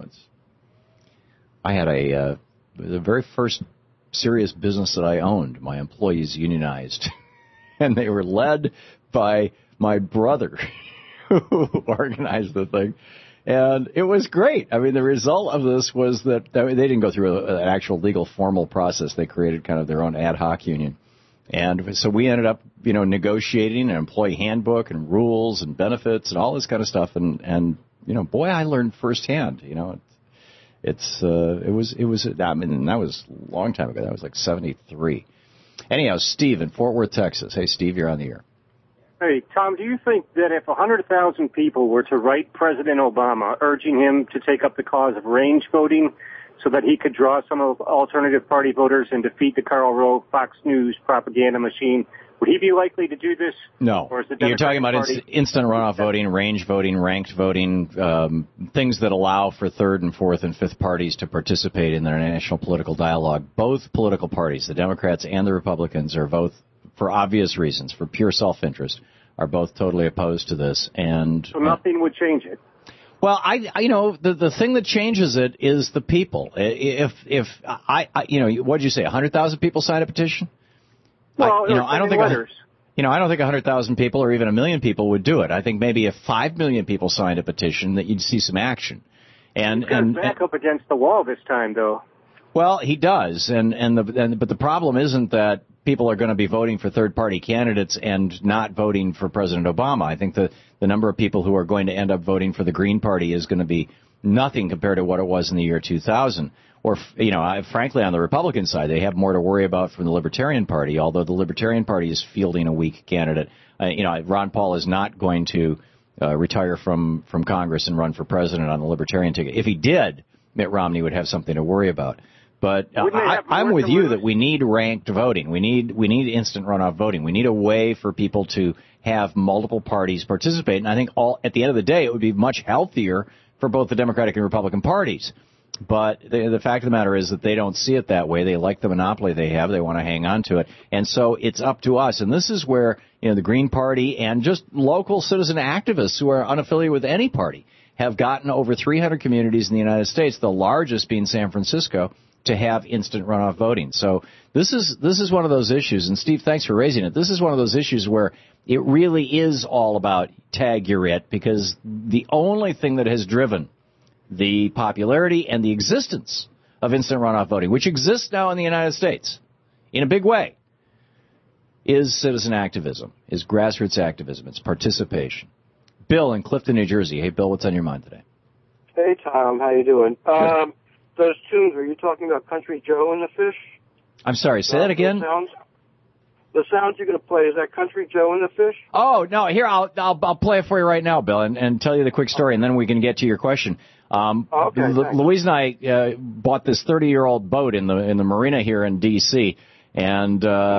I had the very first serious business that I owned, my employees unionized, and they were led by my brother who organized the thing. And it was great. The result of this was that they didn't go through an actual legal formal process. They created kind of their own ad hoc union. And so we ended up, negotiating an employee handbook and rules and benefits and all this kind of stuff. And boy, I learned firsthand, that was a long time ago. That was like 73. Anyhow, Steve in Fort Worth, Texas. Hey, Steve, you're on the air. Hey, Tom, do you think that if 100,000 people were to write President Obama urging him to take up the cause of range voting so that he could draw some of alternative party voters and defeat the Karl Rove Fox News propaganda machine, would he be likely to do this? No. Or is the You're talking about Party... instant runoff voting, range voting, ranked voting, things that allow for third and fourth and fifth parties to participate in their national political dialogue. Both political parties, the Democrats and the Republicans, are both, for obvious reasons, for pure self-interest, are both totally opposed to this. And so nothing would change it. Well, the thing that changes it is the people. What'd you say? 100,000 people signed a petition? Well, I don't think 100,000 people or even 1 million people would do it. I think maybe if 5 million people signed a petition, that you'd see some action. And back up against the wall this time, though. Well, he does, but the problem isn't that people are going to be voting for third-party candidates and not voting for President Obama. I think the number of people who are going to end up voting for the Green Party is going to be nothing compared to what it was in the year 2000. Or, frankly, on the Republican side, they have more to worry about from the Libertarian Party, although the Libertarian Party is fielding a weak candidate. Ron Paul is not going to retire from Congress and run for president on the Libertarian ticket. If he did, Mitt Romney would have something to worry about. But I'm with you that we need ranked voting. We need instant runoff voting. We need a way for people to have multiple parties participate. And I think at the end of the day, it would be much healthier for both the Democratic and Republican parties. But the fact of the matter is that they don't see it that way. They like the monopoly they have. They want to hang on to it. And so it's up to us. And this is where, the Green Party and just local citizen activists who are unaffiliated with any party have gotten over 300 communities in the United States, the largest being San Francisco, to have instant runoff voting. So this is one of those issues. And Steve, thanks for raising it. This is one of those issues where it really is all about tag you're it, because the only thing that has driven the popularity and the existence of instant runoff voting, which exists now in the United States in a big way, is citizen activism, is grassroots activism, it's participation. Bill in Clifton, New Jersey. Hey, Bill, what's on your mind today? Hey, Tom, how you doing? Those tunes, are you talking about Country Joe and the Fish? I'm sorry, say that again? The sounds you're going to play, is that Country Joe and the Fish? Oh, no, here, I'll play it for you right now, Bill, and tell you the quick story, and then we can get to your question. Okay, Louise and I bought this 30-year-old boat in the marina here in D.C., and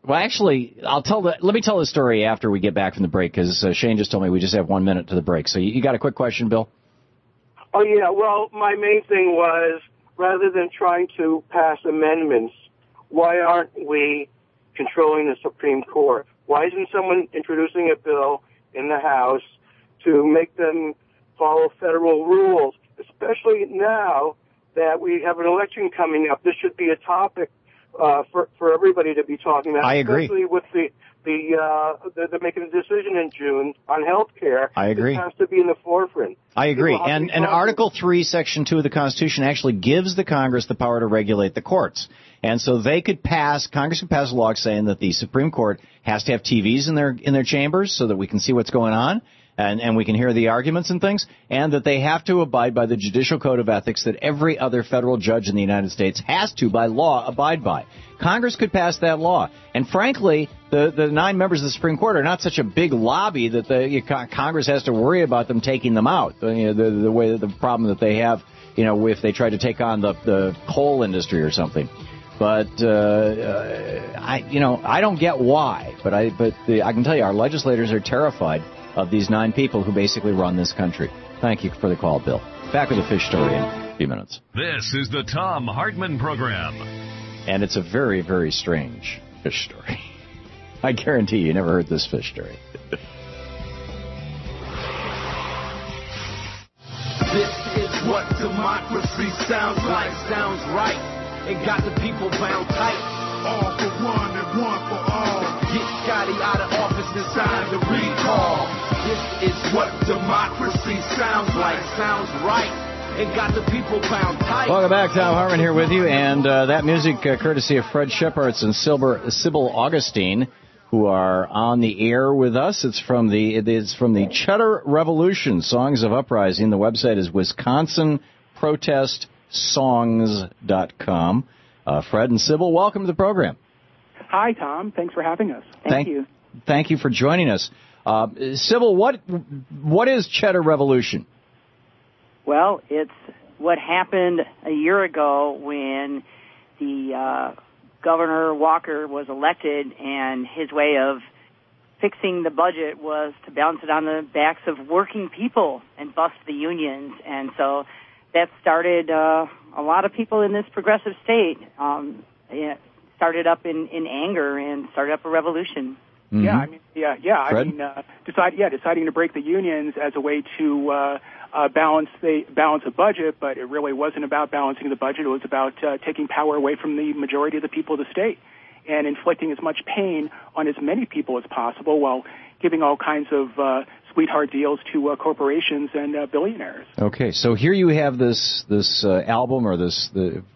Well, actually, let me tell the story after we get back from the break, because Shane just told me we just have 1 minute to the break. So you got a quick question, Bill? Oh, yeah. Well, my main thing was, rather than trying to pass amendments, why aren't we controlling the Supreme Court? Why isn't someone introducing a bill in the House to make them follow federal rules, especially now that we have an election coming up? This should be a topic for everybody to be talking about. I agree. Especially with the making a decision in June on health care. I agree. It has to be in the forefront. I agree. And Article 3, Section 2 of the Constitution actually gives the Congress the power to regulate the courts. And so Congress could pass a law saying that the Supreme Court has to have TVs in their chambers so that we can see what's going on and we can hear the arguments and things, and that they have to abide by the judicial code of ethics that every other federal judge in the United States has to, by law, abide by. Congress could pass that law. And frankly, the 9 members of the Supreme Court are not such a big lobby that Congress has to worry about them taking them out. The problem that they have, if they try to take on the coal industry or something. But I don't get why. But I can tell you, our legislators are terrified of these 9 people who basically run this country. Thank you for the call, Bill. Back with the fish story in a few minutes. This is the Thom Hartmann Program. And it's a very, very strange fish story. I guarantee you never heard this fish story. This is what democracy sounds like. Sounds right. It got the people bound tight. All for one and one for all. Get Scotty out of office and sign the recall. This is what democracy sounds like. Sounds right. It got the people bound tight. Welcome back. Thom Hartmann here with you. And that music courtesy of Fred Shepherdts and Sybil Augustine, who are on the air with us. It's from the Cheddar Revolution, Songs of Uprising. The website is WisconsinProtestSongs.com. Fred and Sybil, welcome to the program. Hi, Tom. Thanks for having us. Thank you. Thank you for joining us. Sybil, what is Cheddar Revolution? Well, it's what happened a year ago when the Governor Walker was elected, and his way of fixing the budget was to balance it on the backs of working people and bust the unions. And so that started a lot of people in this progressive state. Started up in anger and started up a revolution. Mm-hmm. Deciding to break the unions as a way to balance a budget, but it really wasn't about balancing the budget. It was about taking power away from the majority of the people of the state and inflicting as much pain on as many people as possible while giving all kinds of sweetheart deals to corporations and billionaires. Okay, so here you have this album, or is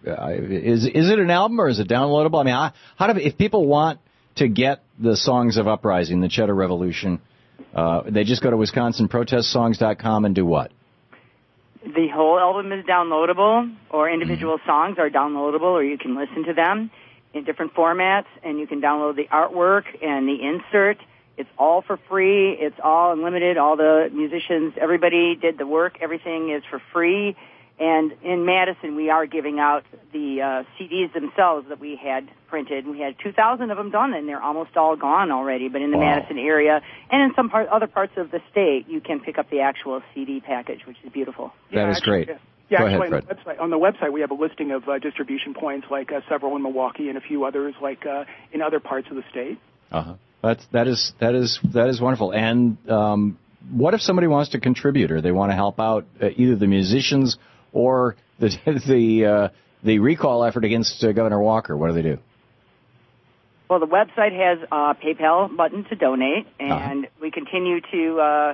it an album or is it downloadable? I mean, if people want to get the Songs of Uprising, the Cheddar Revolution, they just go to WisconsinProtestSongs.com and do what? The whole album is downloadable, or individual songs are downloadable, or you can listen to them in different formats, and you can download the artwork and the insert. It's all for free. It's all unlimited. All the musicians, everybody did the work. Everything is for free. And in Madison, we are giving out the CDs themselves that we had printed. We had 2,000 of them done, and they're almost all gone already. But in the Madison area and in some other parts of the state, you can pick up the actual CD package, which is beautiful. That is great. Yeah, Go actually, ahead, Fred. on the website, we have a listing of distribution points, like several in Milwaukee and a few others, like in other parts of the state. Uh-huh. That is wonderful. And what if somebody wants to contribute, or they want to help out either the musicians or the recall effort against Governor Walker? What do they do? Well, the website has a PayPal button to donate, and we continue to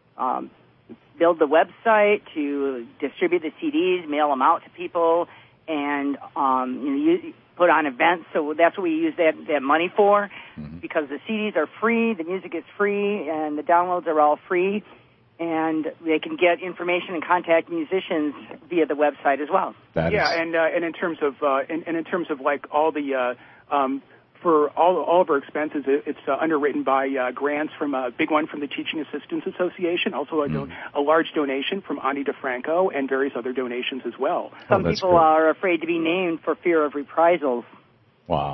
build the website, to distribute the CDs, mail them out to people, and put on events. So that's what we use that money for, because the CDs are free, the music is free, and the downloads are all free. And they can get information and contact musicians via the website as well. And in terms of like all the for all of our expenses, it's underwritten by grants from a big one from the Teaching Assistants Association, also a large donation from Ani DeFranco, and various other donations as well. Some people are afraid to be named for fear of reprisals. Wow.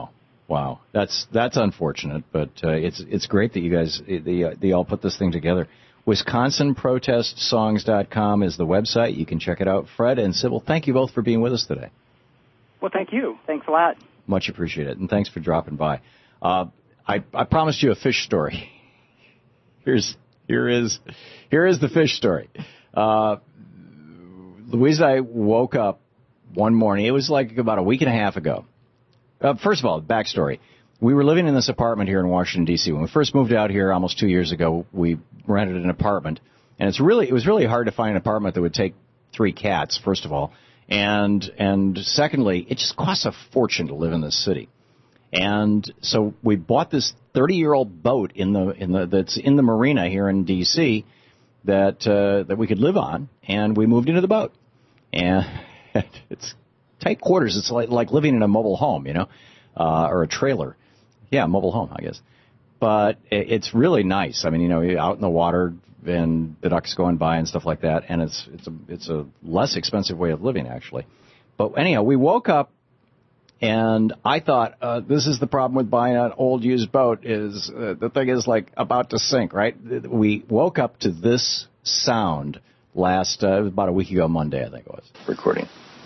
Wow, that's unfortunate, but it's great that you guys they all put this thing together. WisconsinProtestSongs.com is the website. You can check it out. Fred and Sybil, thank you both for being with us today. Well, thank you. Thanks a lot. Much appreciated, and thanks for dropping by. I promised you a fish story. Here is the fish story. Louise and I woke up one morning. It was like about a week and a half ago. First of all, backstory. We were living in this apartment here in Washington, D.C. When we first moved out here almost 2 years ago, we rented an apartment. And it was really hard to find an apartment that would take 3 cats, first of all. And secondly, it just costs a fortune to live in this city. And so we bought this 30-year-old boat that's in the marina here in D.C. that we could live on, and we moved into the boat. And it's tight quarters. It's like living in a mobile home, or a trailer. Yeah, mobile home, I guess. But it's really nice. I mean, you're out in the water and the ducks going by and stuff like that, and it's a less expensive way of living, actually. But anyhow, we woke up, and I thought, this is the problem with buying an old used boat, is the thing is like about to sink, right? We woke up to this sound it was about a week ago Monday, I think it was, recording.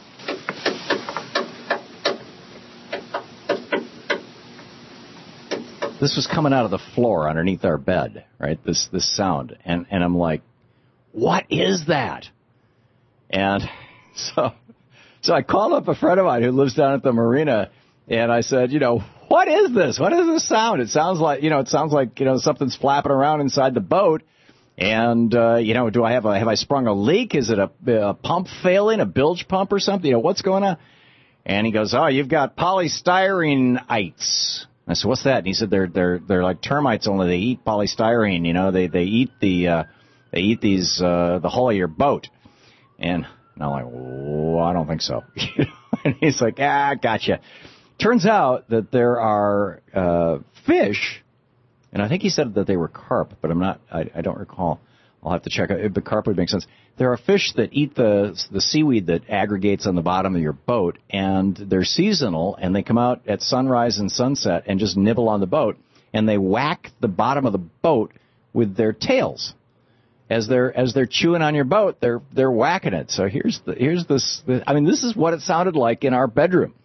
This was coming out of the floor underneath our bed, right? This sound. And I'm like, what is that? And so I called up a friend of mine who lives down at the marina, and I said, what is this? What is this sound? It sounds like something's flapping around inside the boat. And, have I sprung a leak? Is it a pump failing, a bilge pump or something? What's going on? And he goes, oh, you've got polystyrene-ites. I said, what's that? And he said, they're like termites, only they eat polystyrene. They eat the hull of your boat. And I'm like, oh, I don't think so. And he's like, gotcha. Turns out that there are fish, and I think he said that they were carp, but I don't recall. I'll have to check out. But carp would make sense. There are fish that eat the seaweed that aggregates on the bottom of your boat, and they're seasonal, and they come out at sunrise and sunset and just nibble on the boat, and they whack the bottom of the boat with their tails. As they're chewing on your boat, they're whacking it. So here's this. I mean, this is what it sounded like in our bedroom.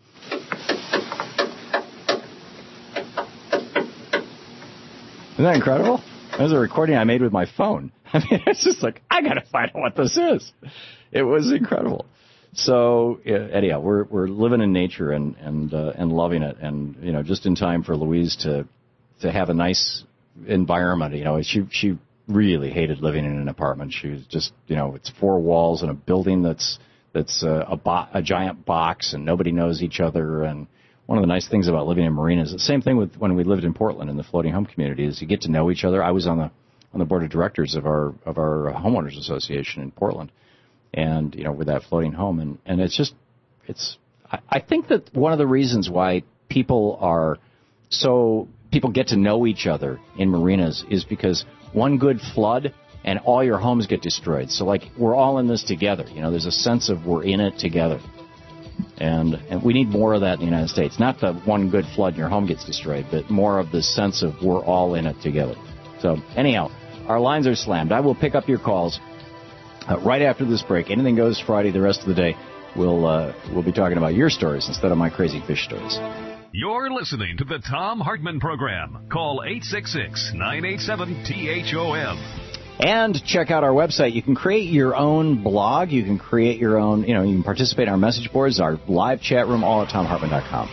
Isn't that incredible? That was a recording I made with my phone. I mean, it's just like, I got to find out what this is. It was incredible. So anyhow, we're living in nature and loving it, and just in time for Louise to have a nice environment. She really hated living in an apartment. She was just it's 4 walls and a building that's a giant box, and nobody knows each other. And one of the nice things about living in Marina is the same thing with when we lived in Portland in the floating home community, is you get to know each other. I was on the board of directors of our homeowners association in Portland, and with that floating home, and I think that one of the reasons why people get to know each other in marinas is because one good flood and all your homes get destroyed. So like, we're all in this together. There's a sense of we're in it together. And we need more of that in the United States. Not that one good flood and your home gets destroyed, but more of the sense of we're all in it together. So anyhow, our lines are slammed. I will pick up your calls right after this break. Anything Goes Friday the rest of the day. We'll be talking about your stories instead of my crazy fish stories. You're listening to the Thom Hartmann Program. Call 866-987-THOM. And check out our website. You can create your own blog. You can create your own, you can participate in our message boards, our live chat room, all at ThomHartmann.com.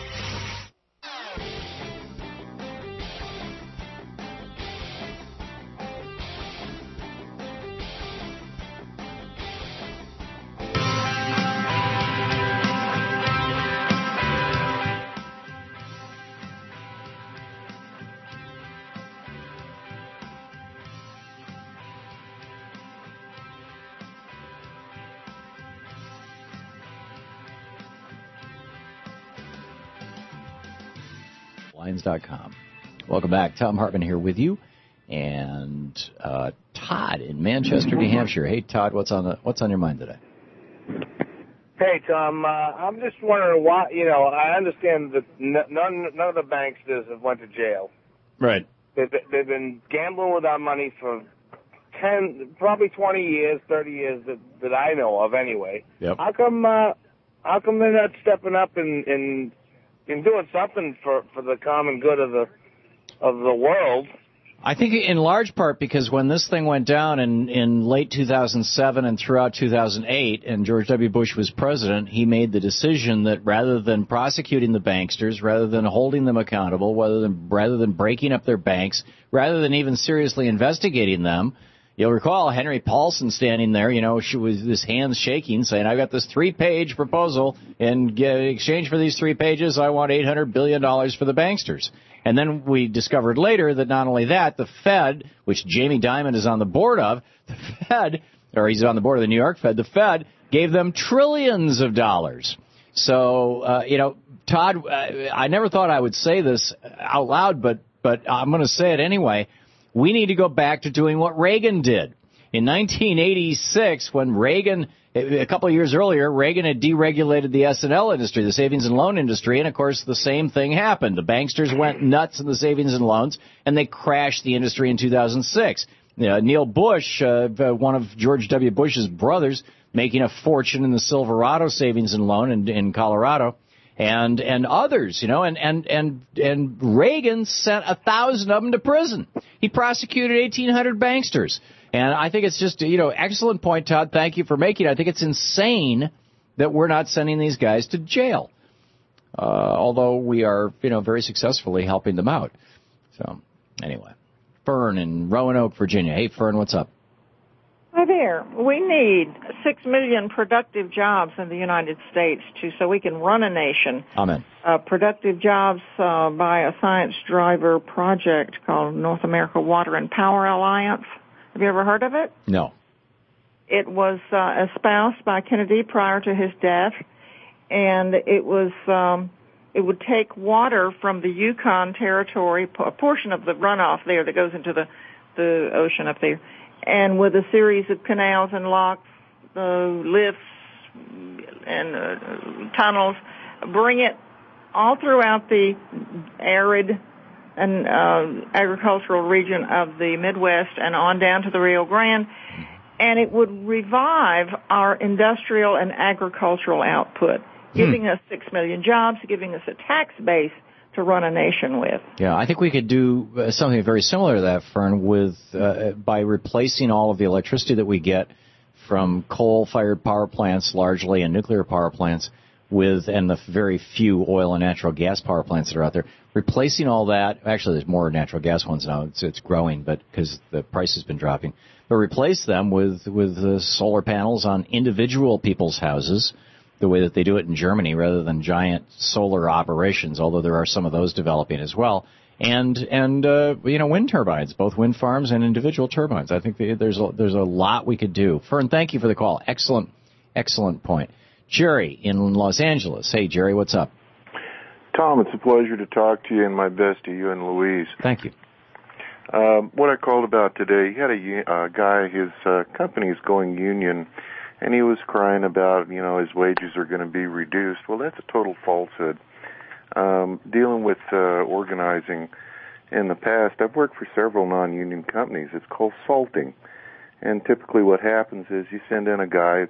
Lines.com. Welcome back. Thom Hartmann here with you, and Todd in Manchester, New Hampshire. Hey, Todd, what's on your mind today? Hey, Tom, I'm just wondering why, I understand that none of the banksters have went to jail. Right. They've been gambling with our money for 10, probably 20 years, 30 years that I know of anyway. Yep. How come they're not stepping up and doing something for the common good of the world? I think in large part because when this thing went down in late 2007 and throughout 2008, and George W. Bush was president, he made the decision that rather than prosecuting the banksters, rather than holding them accountable, rather than breaking up their banks, rather than even seriously investigating them, you'll recall Henry Paulson standing there, she was his hands shaking, saying, "I've got this 3-page proposal, and in exchange for these 3 pages, I want $800 billion for the banksters." And then we discovered later that not only that, the Fed, which Jamie Dimon is on the board of, he's on the board of the New York Fed, the Fed gave them trillions of dollars. So, Todd, I never thought I would say this out loud, but I'm going to say it anyway. We need to go back to doing what Reagan did. In 1986, when Reagan, a couple of years earlier, Reagan had deregulated the S&L industry, the savings and loan industry, and, of course, the same thing happened. The banksters went nuts in the savings and loans, and they crashed the industry in 2006. Neil Bush, one of George W. Bush's brothers, making a fortune in the Silverado savings and loan in Colorado, and others, and Reagan sent 1,000 of them to prison. He prosecuted 1,800 banksters. And I think it's just, excellent point, Todd. Thank you for making it. I think it's insane that we're not sending these guys to jail, although we are, very successfully helping them out. So, anyway, Fern in Roanoke, Virginia. Hey, Fern, what's up? Hi there. We need 6 million productive jobs in the United States so we can run a nation. Amen. Productive jobs by a science driver project called North America Water and Power Alliance. Have you ever heard of it? No. It was espoused by Kennedy prior to his death, and it would take water from the Yukon Territory, a portion of the runoff there that goes into the ocean up there, and with a series of canals and locks, lifts, and tunnels, bring it all throughout the arid and agricultural region of the Midwest and on down to the Rio Grande, and it would revive our industrial and agricultural output, giving us 6 million jobs, giving us a tax base to run a nation with. Yeah, I think we could do something very similar to that, Fern, by replacing all of the electricity that we get from coal-fired power plants largely and nuclear power plants and the very few oil and natural gas power plants that are out there, replacing all that. Actually, there's more natural gas ones now. It's growing, but because the price has been dropping. But replace them with solar panels on individual people's houses, the way that they do it in Germany, rather than giant solar operations. Although there are some of those developing as well, and wind turbines, both wind farms and individual turbines. I think there's a lot we could do. Fern, thank you for the call. Excellent point. Jerry in Los Angeles. Hey, Jerry, what's up? Tom, it's a pleasure to talk to you, and my best to you and Louise. Thank you. What I called about today, he had a guy, his company is going union, and he was crying about, his wages are going to be reduced. Well, that's a total falsehood. Dealing with organizing in the past, I've worked for several non-union companies. It's called salting. And typically what happens is you send in a guy,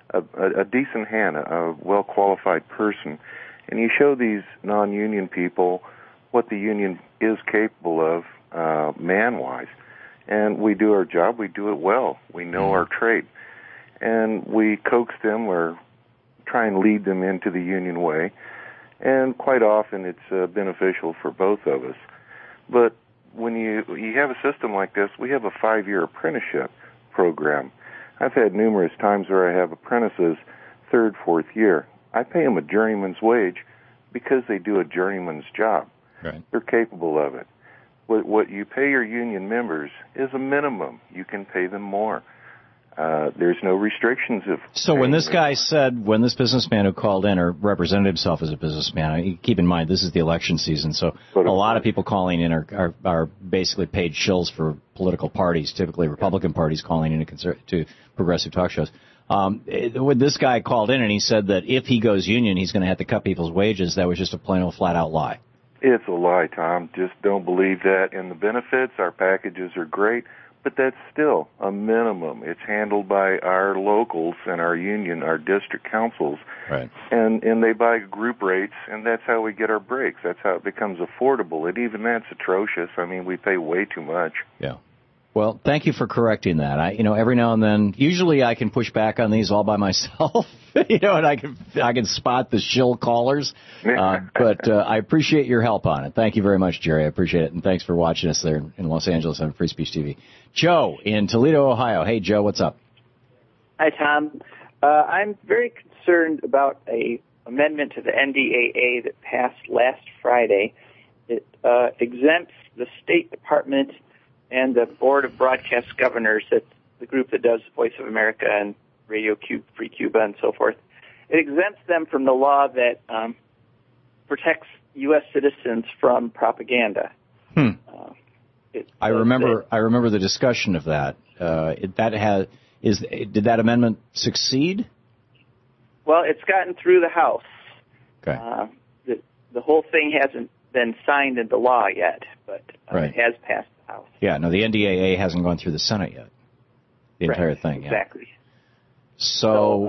a decent hand, a well-qualified person, and you show these non-union people what the union is capable of man-wise. And we do our job. We do it well. We know our trade. And we coax them or try and lead them into the union way. And quite often it's beneficial for both of us. But when you have a system like this, we have a 5-year apprenticeship program. I've had numerous times where I have apprentices, 3rd, 4th year. I pay them a journeyman's wage because they do a journeyman's job. Right. They're capable of it. What you pay your union members is a minimum. You can pay them more. There's no restrictions of. So when this guy said, when this businessman who called in or represented himself as a businessman, keep in mind this is the election season, so a lot of people calling in are basically paid shills for political parties, typically Republican parties calling in to progressive talk shows. When this guy called in and he said that if he goes union, he's going to have to cut people's wages, that was just a plain old flat-out lie. It's a lie, Tom. Just don't believe that. And the benefits, our packages are great, but that's still a minimum. It's handled by our locals and our union, our district councils. Right. And they buy group rates, and that's how we get our breaks. That's how it becomes affordable. And even that's atrocious. I mean, we pay way too much. Yeah. Well, thank you for correcting that. Every now and then, usually I can push back on these all by myself, and I can spot the shill callers. But I appreciate your help on it. Thank you very much, Jerry. I appreciate it. And thanks for watching us there in Los Angeles on Free Speech TV. Joe in Toledo, Ohio. Hey, Joe, what's up? Hi, Tom. I'm very concerned about an amendment to the NDAA that passed last Friday. It exempts the State Department and the Board of Broadcast Governors, that's the group that does Voice of America and Radio Free Cuba and so forth. It exempts them from the law that protects U.S. citizens from propaganda. I remember the discussion of that. Did that amendment succeed? Well, it's gotten through the House. Okay. The whole thing hasn't been signed into law yet, but Right. it has passed the House. Yeah, no, the NDAA hasn't gone through the Senate yet. The entire thing, yeah. Exactly. So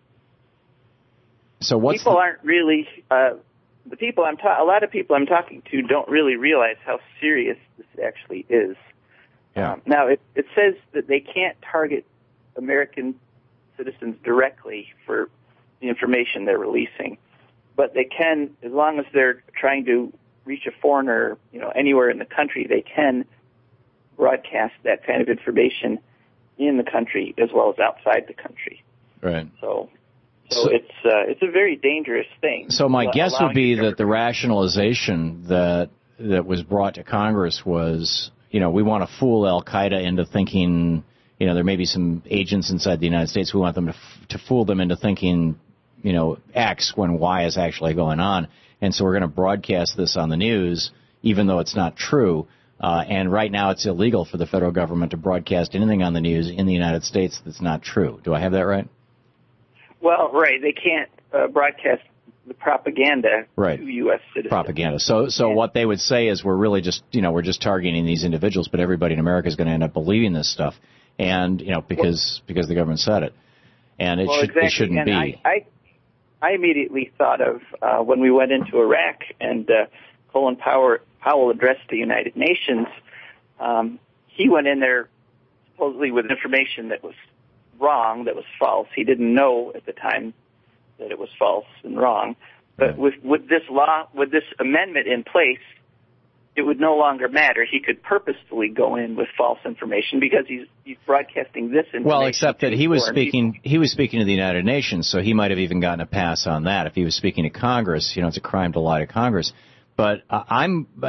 what's people aren't really a lot of people I'm talking to don't really realize how serious this actually is. Yeah. Now it says that they can't target American citizens directly for the information they're releasing, but they can, as long as they're trying to reach a foreigner, anywhere in the country, they can broadcast that kind of information in the country as well as outside the country. Right. So it's a very dangerous thing. So my guess would be that the rationalization that was brought to Congress was, we want to fool Al-Qaeda into thinking, there may be some agents inside the United States. We want them to fool them into thinking, X when Y is actually going on. And so we're going to broadcast this on the news, even though it's not true. And right now it's illegal for the federal government to broadcast anything on the news in the United States that's not true. Do I have that right? Well, right. They can't broadcast the propaganda right. to U.S. citizens. Propaganda. So what they would say is we're really just, we're just targeting these individuals, but everybody in America is going to end up believing this stuff. And, because the government said it. And it shouldn't be. I immediately thought of when we went into Iraq and Colin Powell addressed the United Nations. He went in there supposedly with information that was wrong, that was false. He didn't know at the time that it was false and wrong. But with this law, with this amendment in place, it would no longer matter. He could purposefully go in with false information because he's broadcasting this information. Well, except that he was speaking to the United Nations, so he might have even gotten a pass on that. If he was speaking to Congress, it's a crime to lie to Congress. But I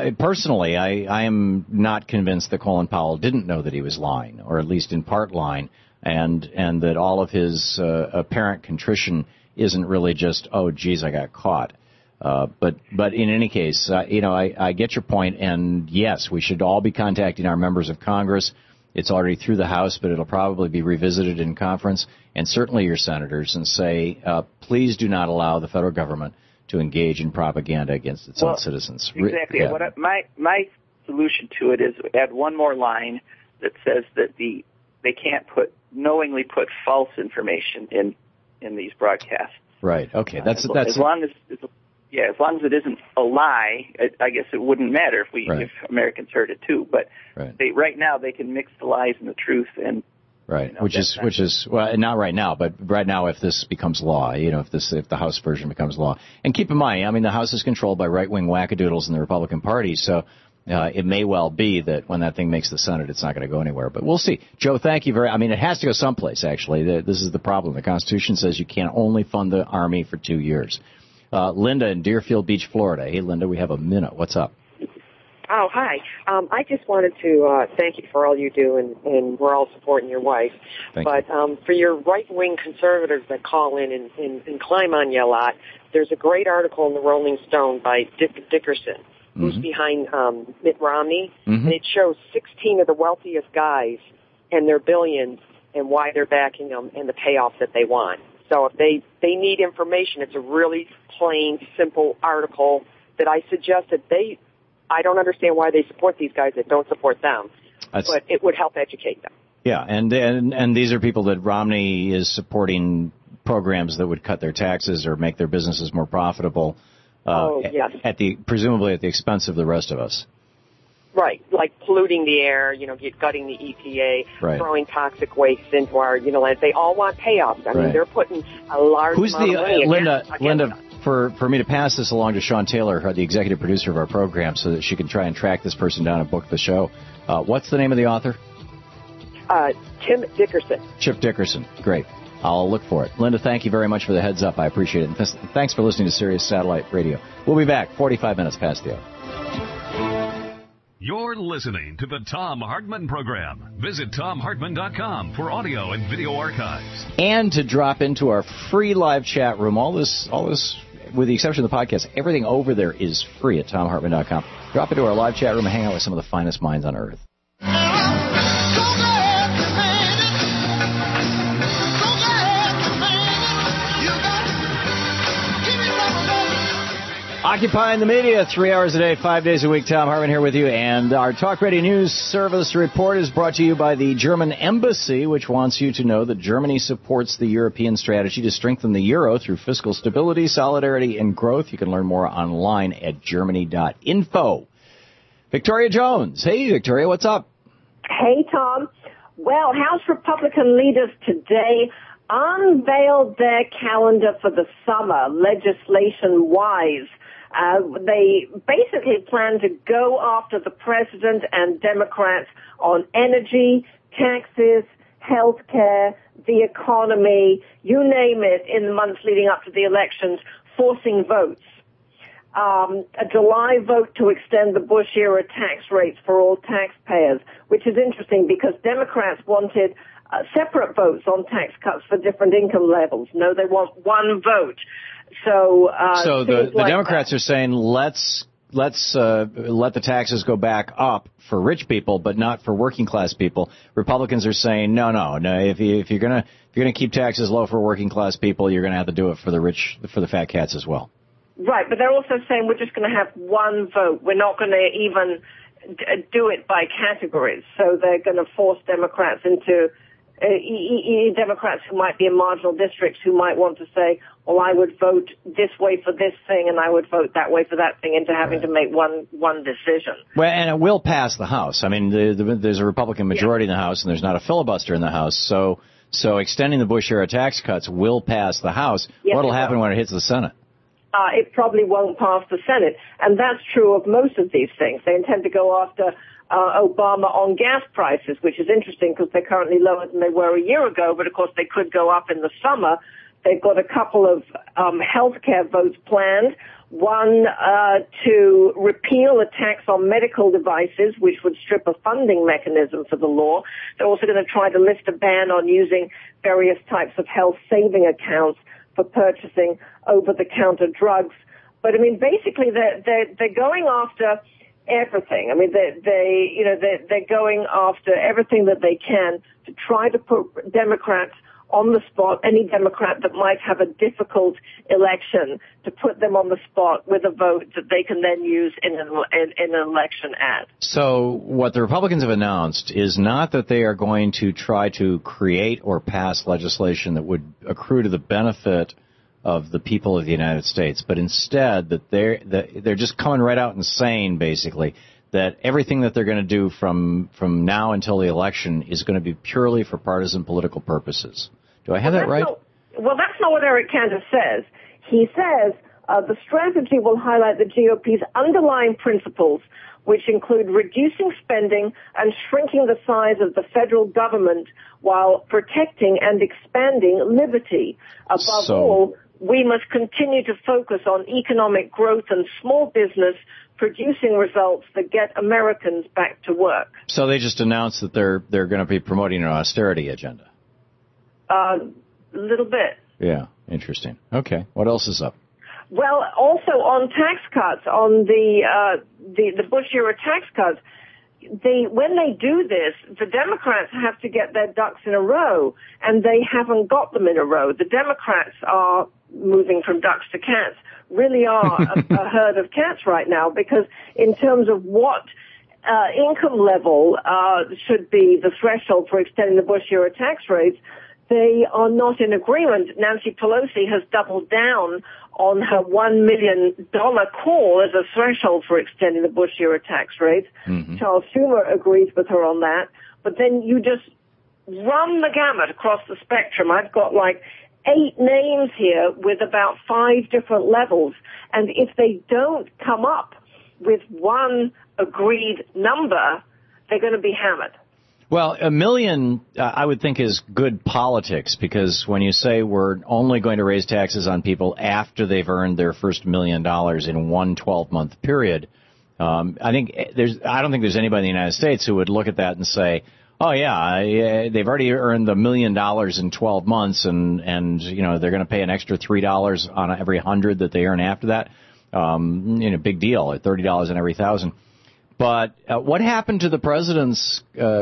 am not convinced that Colin Powell didn't know that he was lying, or at least in part lying, and that all of his apparent contrition isn't really just, oh, geez, I got caught. But in any case, I get your point, and yes, we should all be contacting our members of Congress. It's already through the House, but it'll probably be revisited in conference, and certainly your senators, and say, please do not allow the federal government to engage in propaganda against its own citizens. Exactly. Yeah. My solution to it is add one more line that says that they can't knowingly put false information in these broadcasts. Right. Okay. As long as it isn't a lie, I guess it wouldn't matter if Americans heard it too. But right now they can mix the lies and the truth and. Right, which is well, not right now, but right now if this becomes law, if the House version becomes law. And keep in mind, the House is controlled by right-wing wackadoodles in the Republican Party, so it may well be that when that thing makes the Senate, it's not going to go anywhere. But we'll see. Joe, thank you it has to go someplace, actually. This is the problem. The Constitution says you can't only fund the Army for 2 years. Linda in Deerfield Beach, Florida. Hey, Linda, we have a minute. What's up? Oh, hi. I just wanted to thank you for all you do, and we're all supporting your wife. But for your right-wing conservatives that call in and climb on you a lot, there's a great article in the Rolling Stone by Dick Dickerson, who's behind Mitt Romney, and it shows 16 of the wealthiest guys and their billions and why they're backing them and the payoffs that they want. So if they need information, it's a really plain, simple article that I suggested. I don't understand why they support these guys that don't support them, but it would help educate them. Yeah, and these are people that Romney is supporting programs that would cut their taxes or make their businesses more profitable. Yes. Presumably at the expense of the rest of us. Right, like polluting the air, gutting the EPA, throwing toxic waste into our, land. They all want payoffs. I mean, they're putting a large amount of money Linda, for me to pass this along to Sean Taylor, the executive producer of our program, so that she can try and track this person down and book the show. What's the name of the author? Tim Dickerson. Chip Dickerson. Great. I'll look for it. Linda, thank you very much for the heads up. I appreciate it. And thanks for listening to Sirius Satellite Radio. We'll be back 45 minutes past the hour. You're listening to the Thom Hartmann Program. Visit ThomHartmann.com for audio and video archives. And to drop into our free live chat room, all this, with the exception of the podcast, everything over there is free at ThomHartmann.com. Drop into our live chat room and hang out with some of the finest minds on earth. Occupying the media 3 hours a day, 5 days a week. Thom Hartmann here with you. And our Talk Radio News Service report is brought to you by the German Embassy, which wants you to know that Germany supports the European strategy to strengthen the euro through fiscal stability, solidarity, and growth. You can learn more online at germany.info. Victoria Jones. Hey, Victoria, what's up? Hey, Tom. Well, House Republican leaders today unveiled their calendar for the summer, legislation-wise. They basically plan to go after the president and Democrats on energy, taxes, health care, the economy, you name it, in the months leading up to the elections, forcing votes. A July vote to extend the Bush-era tax rates for all taxpayers, which is interesting because Democrats wanted separate votes on tax cuts for different income levels. No, they want one vote. So the Democrats are saying let's let the taxes go back up for rich people, but not for working class people. Republicans are saying no. If you're gonna keep taxes low for working class people, you're gonna have to do it for the rich, for the fat cats as well. Right, but they're also saying we're just going to have one vote. We're not going to even do it by categories. So they're going to force Democrats into Democrats who might be in marginal districts who might want to say, well, I would vote this way for this thing and I would vote that way for that thing, into having to make one decision. Well, and it will pass the House. I mean, there's a Republican majority in the House and there's not a filibuster in the House. So extending the Bush-era tax cuts will pass the House. Yes, what will happen when it hits the Senate? It probably won't pass the Senate. And that's true of most of these things. They intend to go after Obama on gas prices, which is interesting because they're currently lower than they were a year ago, but of course they could go up in the summer. They've got a couple of health care votes planned. One to repeal a tax on medical devices, which would strip a funding mechanism for the law. They're also going to try to lift a ban on using various types of health saving accounts for purchasing over-the-counter drugs. But I mean, basically, they're going after everything. I mean, they're going after everything that they can to try to put Democrats on the spot, any Democrat that might have a difficult election, to put them on the spot with a vote that they can then use in an election ad. So what the Republicans have announced is not that they are going to try to create or pass legislation that would accrue to the benefit of the people of the United States, but instead that they're just coming right out and saying basically that everything that they're going to do from now until the election is going to be purely for partisan political purposes. Do I have that right? That's not what Eric Cantor says. He says the strategy will highlight the GOP's underlying principles, which include reducing spending and shrinking the size of the federal government while protecting and expanding liberty. Above all, we must continue to focus on economic growth and small business, producing results that get Americans back to work. So they just announced that they're going to be promoting an austerity agenda. A little bit. Yeah, interesting. Okay, what else is up? Well, also on tax cuts, on the Bush-era tax cuts, when they do this, the Democrats have to get their ducks in a row, and they haven't got them in a row. The Democrats are moving from ducks to cats, really are a herd of cats right now, because in terms of what income level should be the threshold for extending the Bush-era tax rates, they are not in agreement. Nancy Pelosi has doubled down on her $1 million call as a threshold for extending the Bush-era tax rates. Mm-hmm. Charles Schumer agrees with her on that. But then you just run the gamut across the spectrum. I've got like 8 names here with about 5 different levels. And if they don't come up with one agreed number, they're going to be hammered. Well, $1 million, I would think, is good politics, because when you say we're only going to raise taxes on people after they've earned their first $1 million in one 12-month period, I don't think there's anybody in the United States who would look at that and say, oh yeah, they've already earned $1 million in 12 months, and you know they're going to pay an extra $3 on every 100 that they earn after that. Big deal, at $30 on every 1,000. But what happened to the president's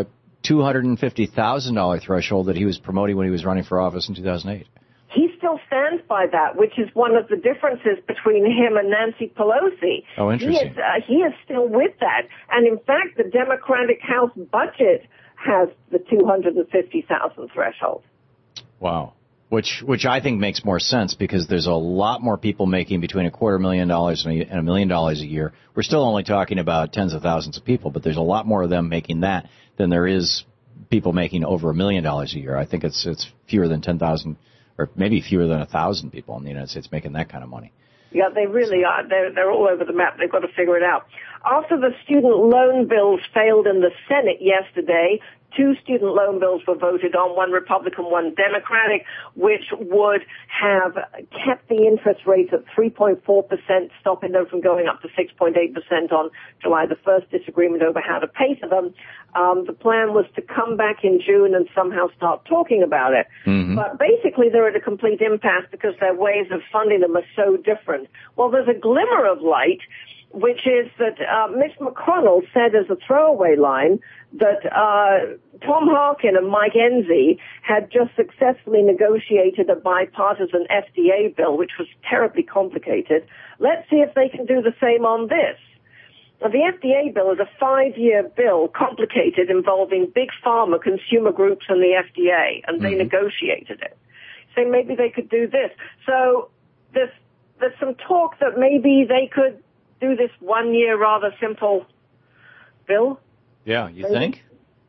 $250,000 threshold that he was promoting when he was running for office in 2008? He still stands by that, which is one of the differences between him and Nancy Pelosi. Oh, interesting. He is still with that. And in fact, the Democratic House budget has the $250,000 threshold. Wow. Which I think makes more sense, because there's a lot more people making between $250,000 and $1 million a year. We're still only talking about tens of thousands of people, but there's a lot more of them making that than there is people making over $1 million a year. I think it's fewer than 10,000, or maybe fewer than 1,000 people in the United States making that kind of money. Yeah, they really are. They're all over the map. They've got to figure it out. After the student loan bills failed in the Senate yesterday, 2 student loan bills were voted on, one Republican, one Democratic, which would have kept the interest rates at 3.4%, stopping them from going up to 6.8% on July the 1st, disagreement over how to pay for them. The plan was to come back in June and somehow start talking about it. Mm-hmm. But basically they're at a complete impasse because their ways of funding them are so different. Well, there's a glimmer of light, which is that Mitch McConnell said as a throwaway line that Tom Harkin and Mike Enzi had just successfully negotiated a bipartisan FDA bill, which was terribly complicated. Let's see if they can do the same on this. Now, the FDA bill is a 5-year bill, complicated, involving big pharma, consumer groups, and the FDA, and they negotiated it. So maybe they could do this. So there's some talk that maybe they could do this 1-year rather simple bill. Yeah, you think?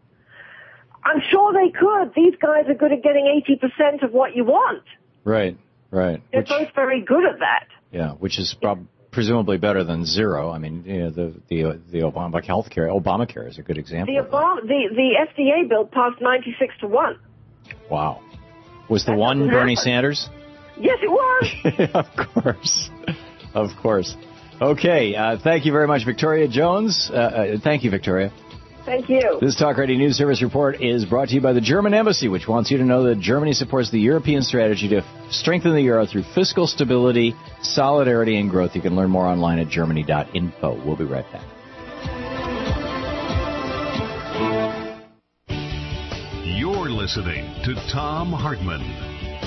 I'm sure they could. These guys are good at getting 80% of what you want. Right. They're both very good at that. Yeah, which is presumably better than zero. I mean, the Obamacare is a good example. The FDA bill passed 96-1. Wow. Was the one Bernie Sanders? Yes, it was. Of course. Okay, thank you very much, Victoria Jones. Thank you, Victoria. Thank you. This Talk Radio News Service report is brought to you by the German Embassy, which wants you to know that Germany supports the European strategy to strengthen the euro through fiscal stability, solidarity, and growth. You can learn more online at germany.info. We'll be right back. You're listening to Thom Hartmann.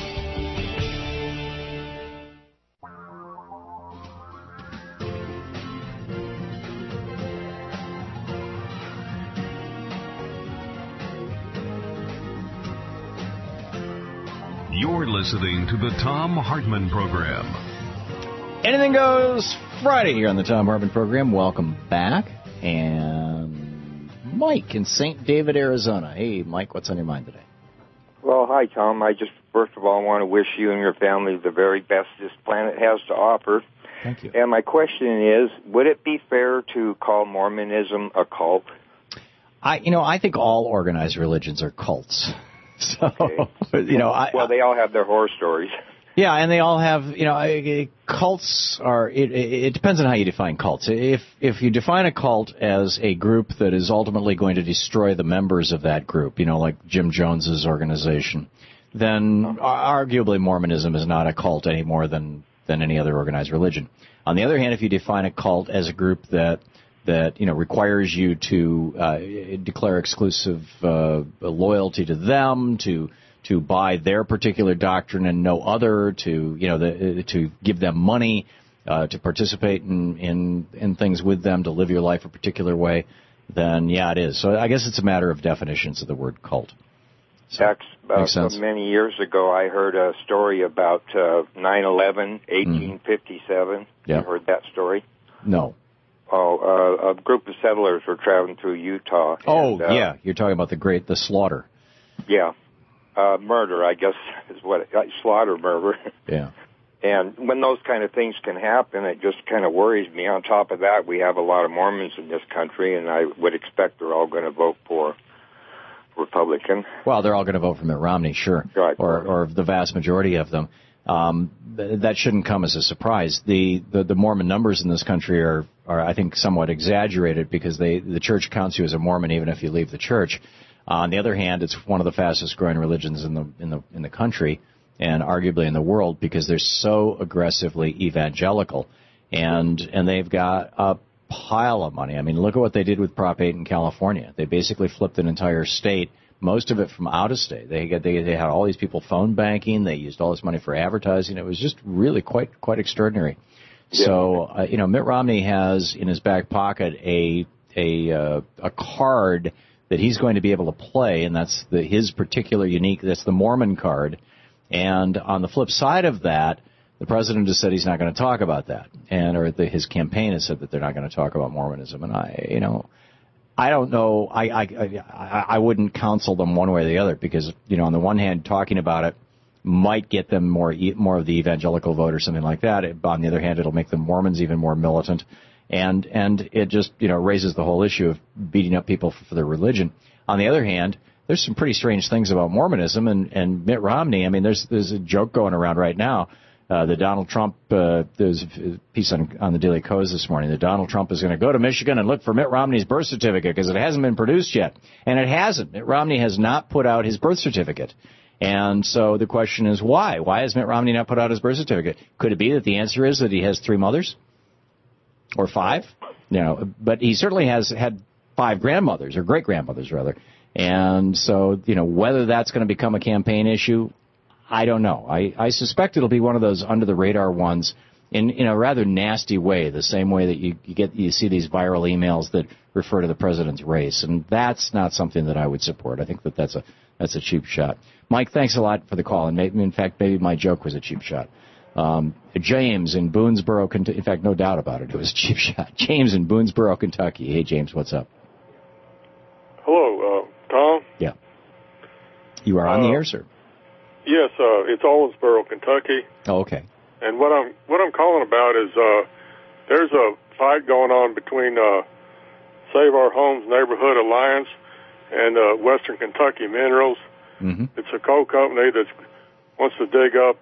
You're listening to the Thom Hartmann Program. Anything Goes Friday here on the Thom Hartmann Program. Welcome back. And Mike in St. David, Arizona. Hey, Mike, what's on your mind today? Well, hi, Tom. I just, first of all, want to wish you and your family the very best this planet has to offer. Thank you. And my question is, would it be fair to call Mormonism a cult? I think all organized religions are cults. So, okay. Well, they all have their horror stories. Yeah, and they all have, cults are, it depends on how you define cults. If you define a cult as a group that is ultimately going to destroy the members of that group, like Jim Jones's organization, then arguably Mormonism is not a cult any more than any other organized religion. On the other hand, if you define a cult as a group that that requires you to declare exclusive loyalty to them, to buy their particular doctrine and no other, to give them money, to participate in things with them, to live your life a particular way, then yeah, it is. So I guess it's a matter of definitions of the word cult. So, many years ago, I heard a story about 9/11, 1857. Yeah. You heard that story? No. Oh, a group of settlers were traveling through Utah. Yeah, you're talking about the slaughter. Yeah, murder, I guess, is what slaughter, murder. Yeah. And when those kind of things can happen, it just kind of worries me. On top of that, we have a lot of Mormons in this country, and I would expect they're all going to vote for Republican. Well, they're all going to vote for Mitt Romney, sure, right. or the vast majority of them. That shouldn't come as a surprise. The Mormon numbers in this country are I think somewhat exaggerated because the church counts you as a Mormon even if you leave the church. On the other hand, it's one of the fastest growing religions in the country and arguably in the world because they're so aggressively evangelical, and they've got a pile of money. I mean, look at what they did with Prop 8 in California. They basically flipped an entire state, most of it from out of state. They had all these people phone banking. They used all this money for advertising. It was just really quite extraordinary. Yeah. So, Mitt Romney has in his back pocket a card that he's going to be able to play, and that's his particular unique. That's the Mormon card. And on the flip side of that, the president has said he's not going to talk about that, his campaign has said that they're not going to talk about Mormonism. And I don't know. I wouldn't counsel them one way or the other because on the one hand, talking about it might get them more of the evangelical vote or something like that. On the other hand, it'll make the Mormons even more militant, and it just raises the whole issue of beating up people for their religion. On the other hand, there's some pretty strange things about Mormonism and Mitt Romney. I mean, there's a joke going around right now. The Donald Trump, there's a piece on the Daily Kos this morning, that Donald Trump is going to go to Michigan and look for Mitt Romney's birth certificate because it hasn't been produced yet. And it hasn't. Mitt Romney has not put out his birth certificate. And so the question is why? Why has Mitt Romney not put out his birth certificate? Could it be that the answer is that he has 3 mothers? Or 5? But he certainly has had 5 grandmothers, or great-grandmothers, rather. And so, whether that's going to become a campaign issue, I don't know. I suspect it'll be one of those under-the-radar ones in a rather nasty way, the same way that you see these viral emails that refer to the president's race. And that's not something that I would support. I think that's a cheap shot. Mike, thanks a lot for the call. And in fact, maybe my joke was a cheap shot. James in Boonesboro, Kentucky. In fact, no doubt about it. It was a cheap shot. James in Boonesboro, Kentucky. Hey, James, what's up? Hello, Tom? Yeah. You are on the air, sir. Yes, it's Owensboro, Kentucky. Oh, okay. And what I'm calling about is there's a fight going on between Save Our Homes Neighborhood Alliance and Western Kentucky Minerals. Mm-hmm. It's a coal company that wants to dig up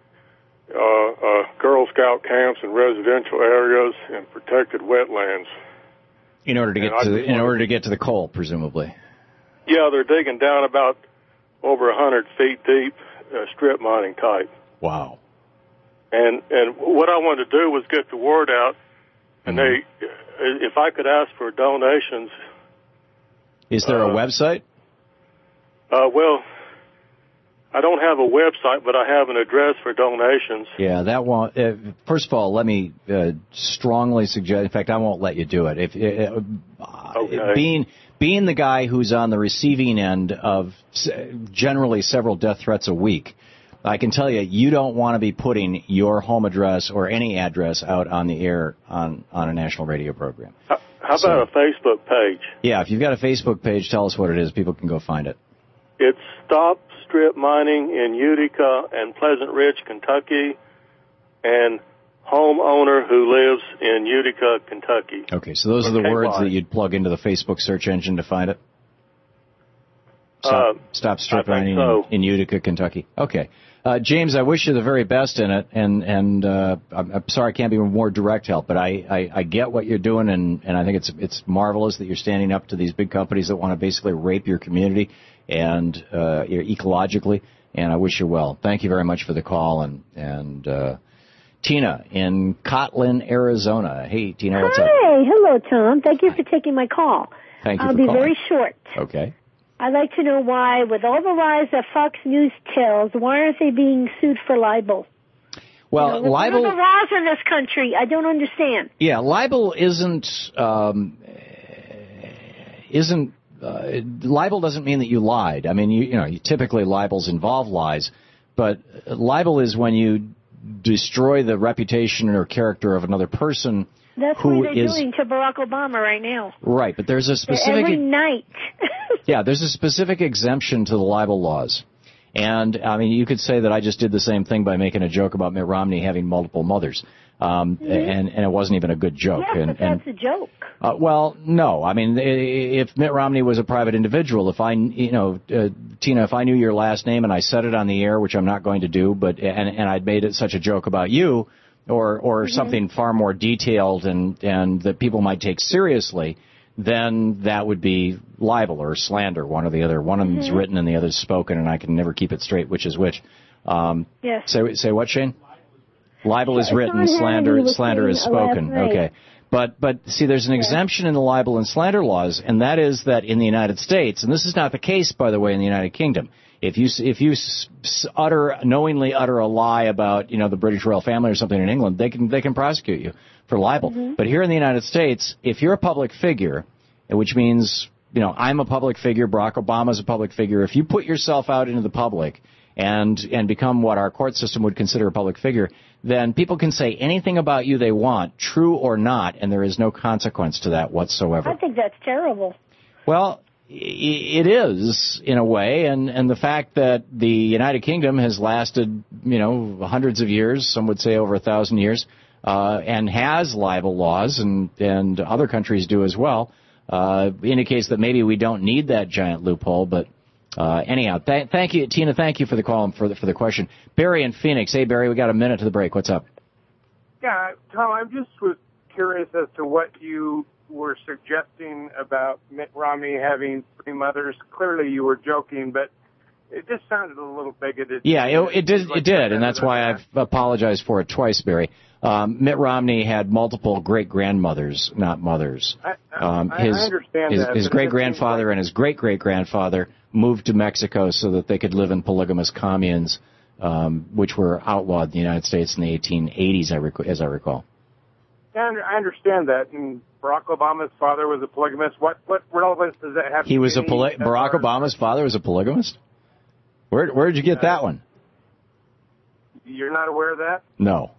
Girl Scout camps in residential areas and protected wetlands. In order to get to the coal, presumably. Yeah, they're digging down about over 100 feet deep, strip mining type. Wow. And what I wanted to do was get the word out, and if I could ask for donations. Is there a website? Well, I don't have a website, but I have an address for donations. Yeah, that won't. First of all, let me strongly suggest. In fact, I won't let you do it. Okay. Being the guy who's on the receiving end of generally several death threats a week, I can tell you don't want to be putting your home address or any address out on the air on a national radio program. How about a Facebook page? Yeah, if you've got a Facebook page, tell us what it is. People can go find it. It's Stop Strip Mining in Utica and Pleasant Ridge, Kentucky, and homeowner who lives in Utica, Kentucky. Okay, so those are the words that you'd plug into the Facebook search engine to find it? Stop strip mining in Utica, Kentucky. Okay. James, I wish you the very best in it, and I'm sorry I can't be more direct help, but I get what you're doing, and I think it's marvelous that you're standing up to these big companies that want to basically rape your community and ecologically, and I wish you well. Thank you very much for the call, and Tina in Cotlin, Arizona. Hey, Tina, what's up? Hi. Hello, Tom. Thank you for taking my call. Thank you I'll for be calling. very short. Okay. I'd like to know why, with all the lies that Fox News tells, why aren't they being sued for libel? Well, libel... What are the laws in this country? I don't understand. Yeah, libel libel doesn't mean that you lied. I mean, you typically libels involve lies, but libel is when you destroy the reputation or character of another person. That's what they're doing to Barack Obama right now. Right, but there's a specific... Every night. Yeah, there's a specific exemption to the libel laws. And, I mean, you could say that I just did the same thing by making a joke about Mitt Romney having multiple mothers. And it wasn't even a good joke. Yeah, but that's a joke. Well, no. I mean, if Mitt Romney was a private individual, if Tina, if I knew your last name and I said it on the air, which I'm not going to do, but and I'd made it such a joke about you, or something far more detailed and that people might take seriously, then that would be libel or slander, one or the other. One of them's written and the other's spoken, and I can never keep it straight which is which. Yes. Say what, Shane? Libel is written, slander is spoken. Okay. But see, there's an exemption in the libel and slander laws, and that is that in the United States, and this is not the case, by the way, in the United Kingdom, if you knowingly utter a lie about, the British royal family or something in England, they can prosecute you for libel. But here in the United States, if you're a public figure, which means, I'm a public figure, Barack Obama's a public figure, if you put yourself out into the public and become what our court system would consider a public figure, then people can say anything about you they want, true or not, and there is no consequence to that whatsoever. I think that's terrible. Well, it is, in a way, and the fact that the United Kingdom has lasted, hundreds of years, some would say over 1,000 years, and has libel laws, and other countries do as well, indicates that maybe we don't need that giant loophole, but anyhow, thank you, Tina. Thank you for the call and for the question. Barry in Phoenix. Hey, Barry, we got a minute to the break. What's up? Yeah, Tom, I just was curious as to what you were suggesting about Mitt Romney having three mothers. Clearly, you were joking, but it just sounded a little bigoted. Yeah, it did, and that's why I've apologized for it twice, Barry. Mitt Romney had multiple great-grandmothers, not mothers. I understand that. His great-grandfather and his great-great-grandfather moved to Mexico so that they could live in polygamous communes, which were outlawed in the United States in the 1880s, as I recall. Yeah, I understand that. And Barack Obama's father was a polygamist. What relevance does that have? Barack Obama's father was a polygamist? Where did you get that one? You're not aware of that? No.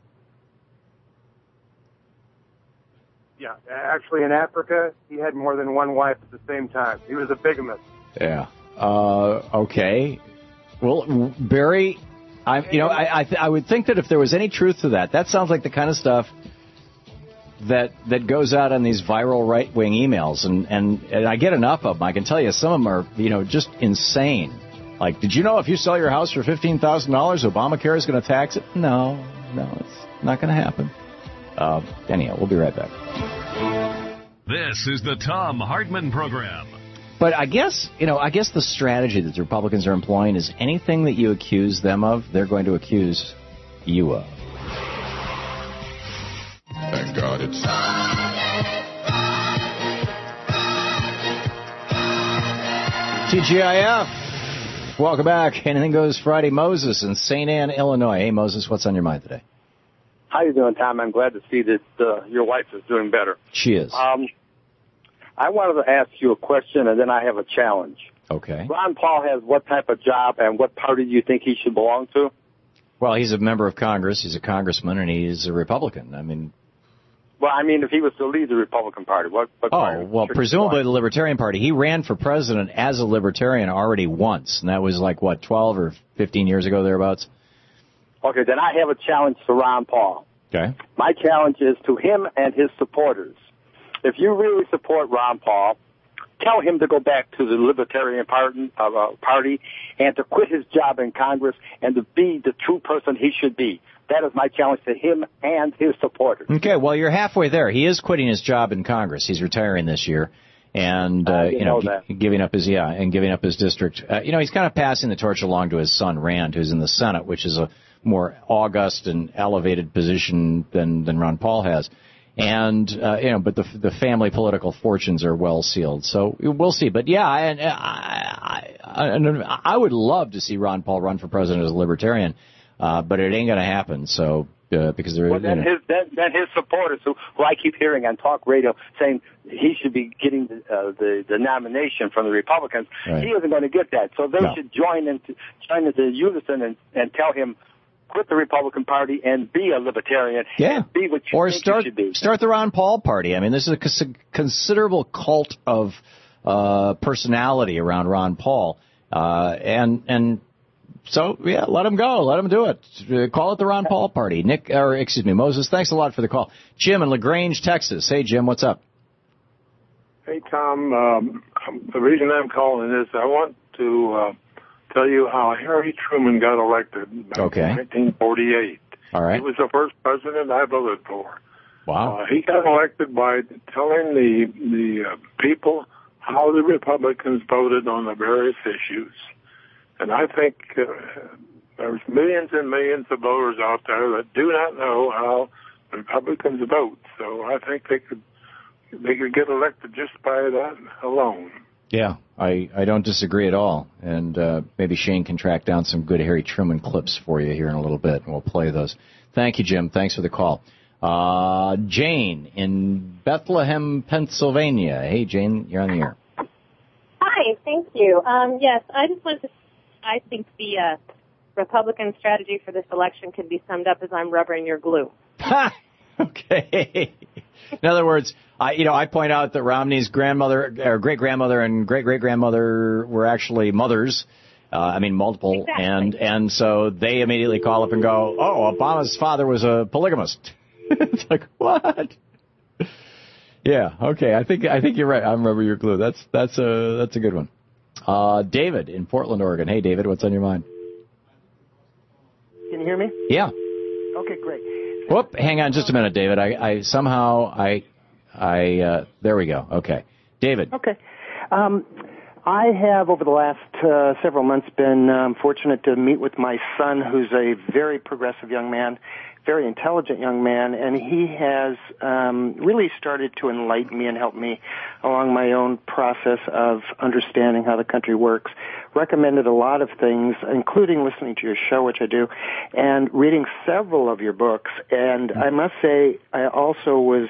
Yeah, actually in Africa, he had more than one wife at the same time. He was a bigamist. Yeah. Okay. Well, Barry, I would think that if there was any truth to that sounds like the kind of stuff that goes out on these viral right-wing emails, and I get enough of them. I can tell you some of them are, just insane. Like, did you know if you sell your house for $15,000, Obamacare is going to tax it? No, it's not going to happen. Anyhow, we'll be right back. This is the Thom Hartmann Program. But I guess the strategy that the Republicans are employing is anything that you accuse them of, they're going to accuse you of. Thank God it's... TGIF. Welcome back. Anything Goes Friday. Moses in St. Anne, Illinois. Hey, Moses, what's on your mind today? How you doing, Tom? I'm glad to see that your wife is doing better. She is. I wanted to ask you a question, and then I have a challenge. Okay. Ron Paul has what type of job, and what party do you think he should belong to? Well, he's a member of Congress. He's a congressman, and he's a Republican. I mean... Well, if he was to lead the Republican Party, what party? Oh, well, presumably the Libertarian Party. He ran for president as a Libertarian already once, and that was 12 or 15 years ago, thereabouts? Okay, then I have a challenge to Ron Paul. Okay. My challenge is to him and his supporters. If you really support Ron Paul, tell him to go back to the Libertarian Party and to quit his job in Congress and to be the true person he should be. That is my challenge to him and his supporters. Okay, well, you're halfway there. He is quitting his job in Congress. He's retiring this year. And, giving up his district. He's kind of passing the torch along to his son, Rand, who's in the Senate, which is a more august and elevated position than Ron Paul has. And, but the family political fortunes are well sealed. So we'll see. But yeah, I would love to see Ron Paul run for president as a libertarian, but it ain't going to happen. So, because there, then his supporters, who I keep hearing on talk radio saying he should be getting the nomination from the Republicans, right. He isn't going to get that. So they should join into unison and tell him, quit the Republican Party and be a libertarian. Yeah. And be what you think you should be. Start the Ron Paul Party. I mean, this is a considerable cult of personality around Ron Paul, and so yeah, let him go, let him do it. Call it the Ron Paul Party. Moses, thanks a lot for the call. Jim in LaGrange, Texas. Hey, Jim, what's up? Hey, Tom. The reason I'm calling is I want to tell you how Harry Truman got elected back in 1948. All right. He was the first president I voted for. Wow. He got elected by telling the people how the Republicans voted on the various issues. And I think there's millions and millions of voters out there that do not know how Republicans vote. So I think they could get elected just by that alone. Yeah, I don't disagree at all. And maybe Shane can track down some good Harry Truman clips for you here in a little bit, and we'll play those. Thank you, Jim. Thanks for the call. Jane in Bethlehem, Pennsylvania. Hey, Jane, you're on the air. Hi, thank you. Yes, I just wanted to I think the Republican strategy for this election can be summed up as I'm rubbering your glue. Okay. In other words, I point out that Romney's grandmother, or great-grandmother and great-great-grandmother were actually mothers. Multiple. Exactly. And so they immediately call up and go, oh, Obama's father was a polygamist. It's like, what? Yeah, okay. I think you're right. I'm rubbering your glue. That's a good one. David in Portland, Oregon. Hey, David, what's on your mind? Can you hear me? Yeah. Okay, great. Whoop, hang on just a minute, David. I there we go. Okay. David. Okay. I have, over the last several months, been fortunate to meet with my son, who's a very progressive young man, very intelligent young man, and he has really started to enlighten me and help me along my own process of understanding how the country works. Recommended a lot of things, including listening to your show, which I do, and reading several of your books. And I must say, I also was...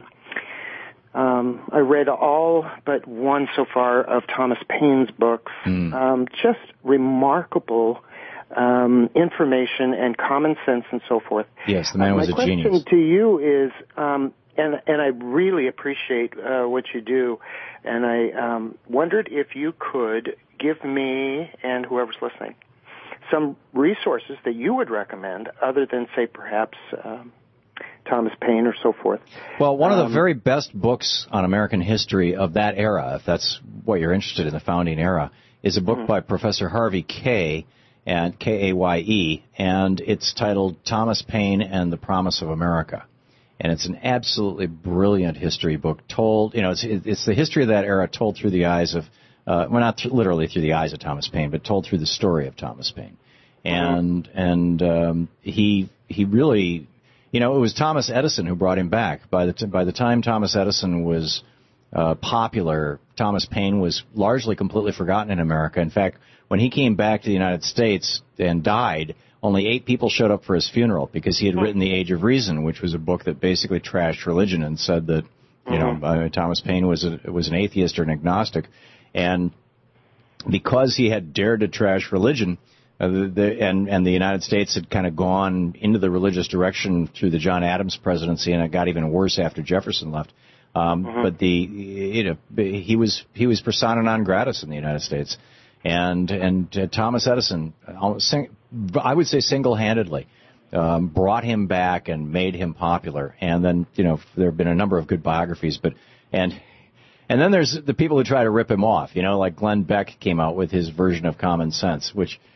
I read all but one so far of Thomas Paine's books. Just remarkable information and common sense and so forth. Yes, the man was a genius. My question to you is, and I really appreciate what you do, and I wondered if you could give me and whoever's listening some resources that you would recommend other than, say, perhaps... Thomas Paine or so forth. Well, one of the very best books on American history of that era, if that's what you're interested in, the founding era, is a book by Professor Harvey Kaye, and Kaye, and it's titled Thomas Paine and the Promise of America. And it's an absolutely brilliant history book told, it's the history of that era told through the eyes of, not literally through the eyes of Thomas Paine, but told through the story of Thomas Paine. And he really... it was Thomas Edison who brought him back. By the time Thomas Edison was popular, Thomas Paine was largely completely forgotten in America. In fact, when he came back to the United States and died, only 8 people showed up for his funeral because he had written The Age of Reason, which was a book that basically trashed religion and said that Thomas Paine was an atheist or an agnostic, and because he had dared to trash religion. And the United States had kind of gone into the religious direction through the John Adams presidency, and it got even worse after Jefferson left. But he was persona non gratis in the United States, and Thomas Edison, I would say single-handedly, brought him back and made him popular. And then there have been a number of good biographies, and then there's the people who try to rip him off. Like Glenn Beck came out with his version of Common Sense, which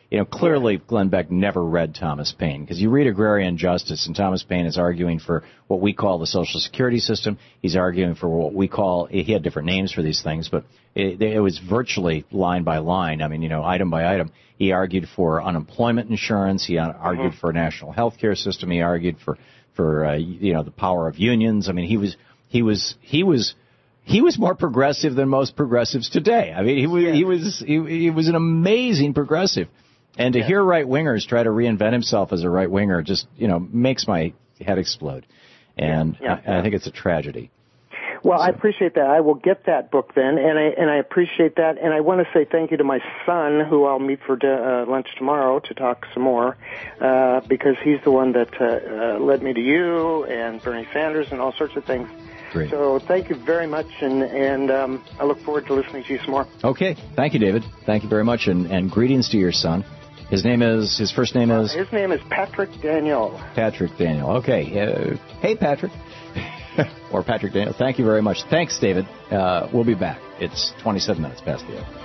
clearly Glenn Beck never read Thomas Paine, because you read Agrarian Justice, and Thomas Paine is arguing for what we call the Social Security system. He's arguing for what we call, he had different names for these things, but it was virtually line by line. I mean, item by item. He argued for unemployment insurance. He argued for a national health care system. He argued for the power of unions. I mean, he was more progressive than most progressives today. I mean, he was an amazing progressive. And to hear right-wingers try to reinvent himself as a right-winger just, makes my head explode. And I think it's a tragedy. Well, I appreciate that. I will get that book then, and I appreciate that. And I want to say thank you to my son, who I'll meet for lunch tomorrow to talk some more, because he's the one that led me to you and Bernie Sanders and all sorts of things. Great. So thank you very much, and I look forward to listening to you some more. Okay. Thank you, David. Thank you very much, and greetings to your son. His first name is? His name is Patrick Daniel. Patrick Daniel. Okay. Hey, Patrick. Or Patrick Daniel. Thank you very much. Thanks, David. We'll be back. It's 27 minutes past the hour.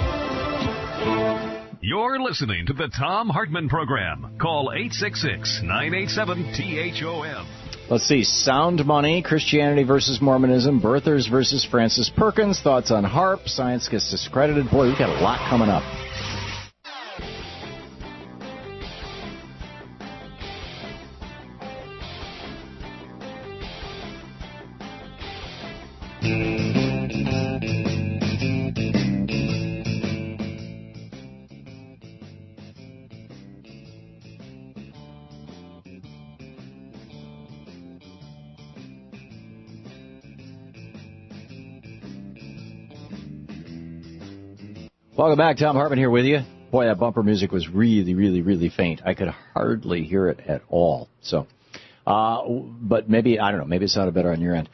You're listening to the Thom Hartmann Program. Call 866-987-THOM. Let's see. Sound money, Christianity versus Mormonism, birthers versus Francis Perkins, thoughts on HAARP, science gets discredited. Boy, we've got a lot coming up. Welcome back. Thom Hartmann here with you. Boy, that bumper music was really, really, really faint. I could hardly hear it at all. So, but maybe, I don't know, maybe it sounded better on your end.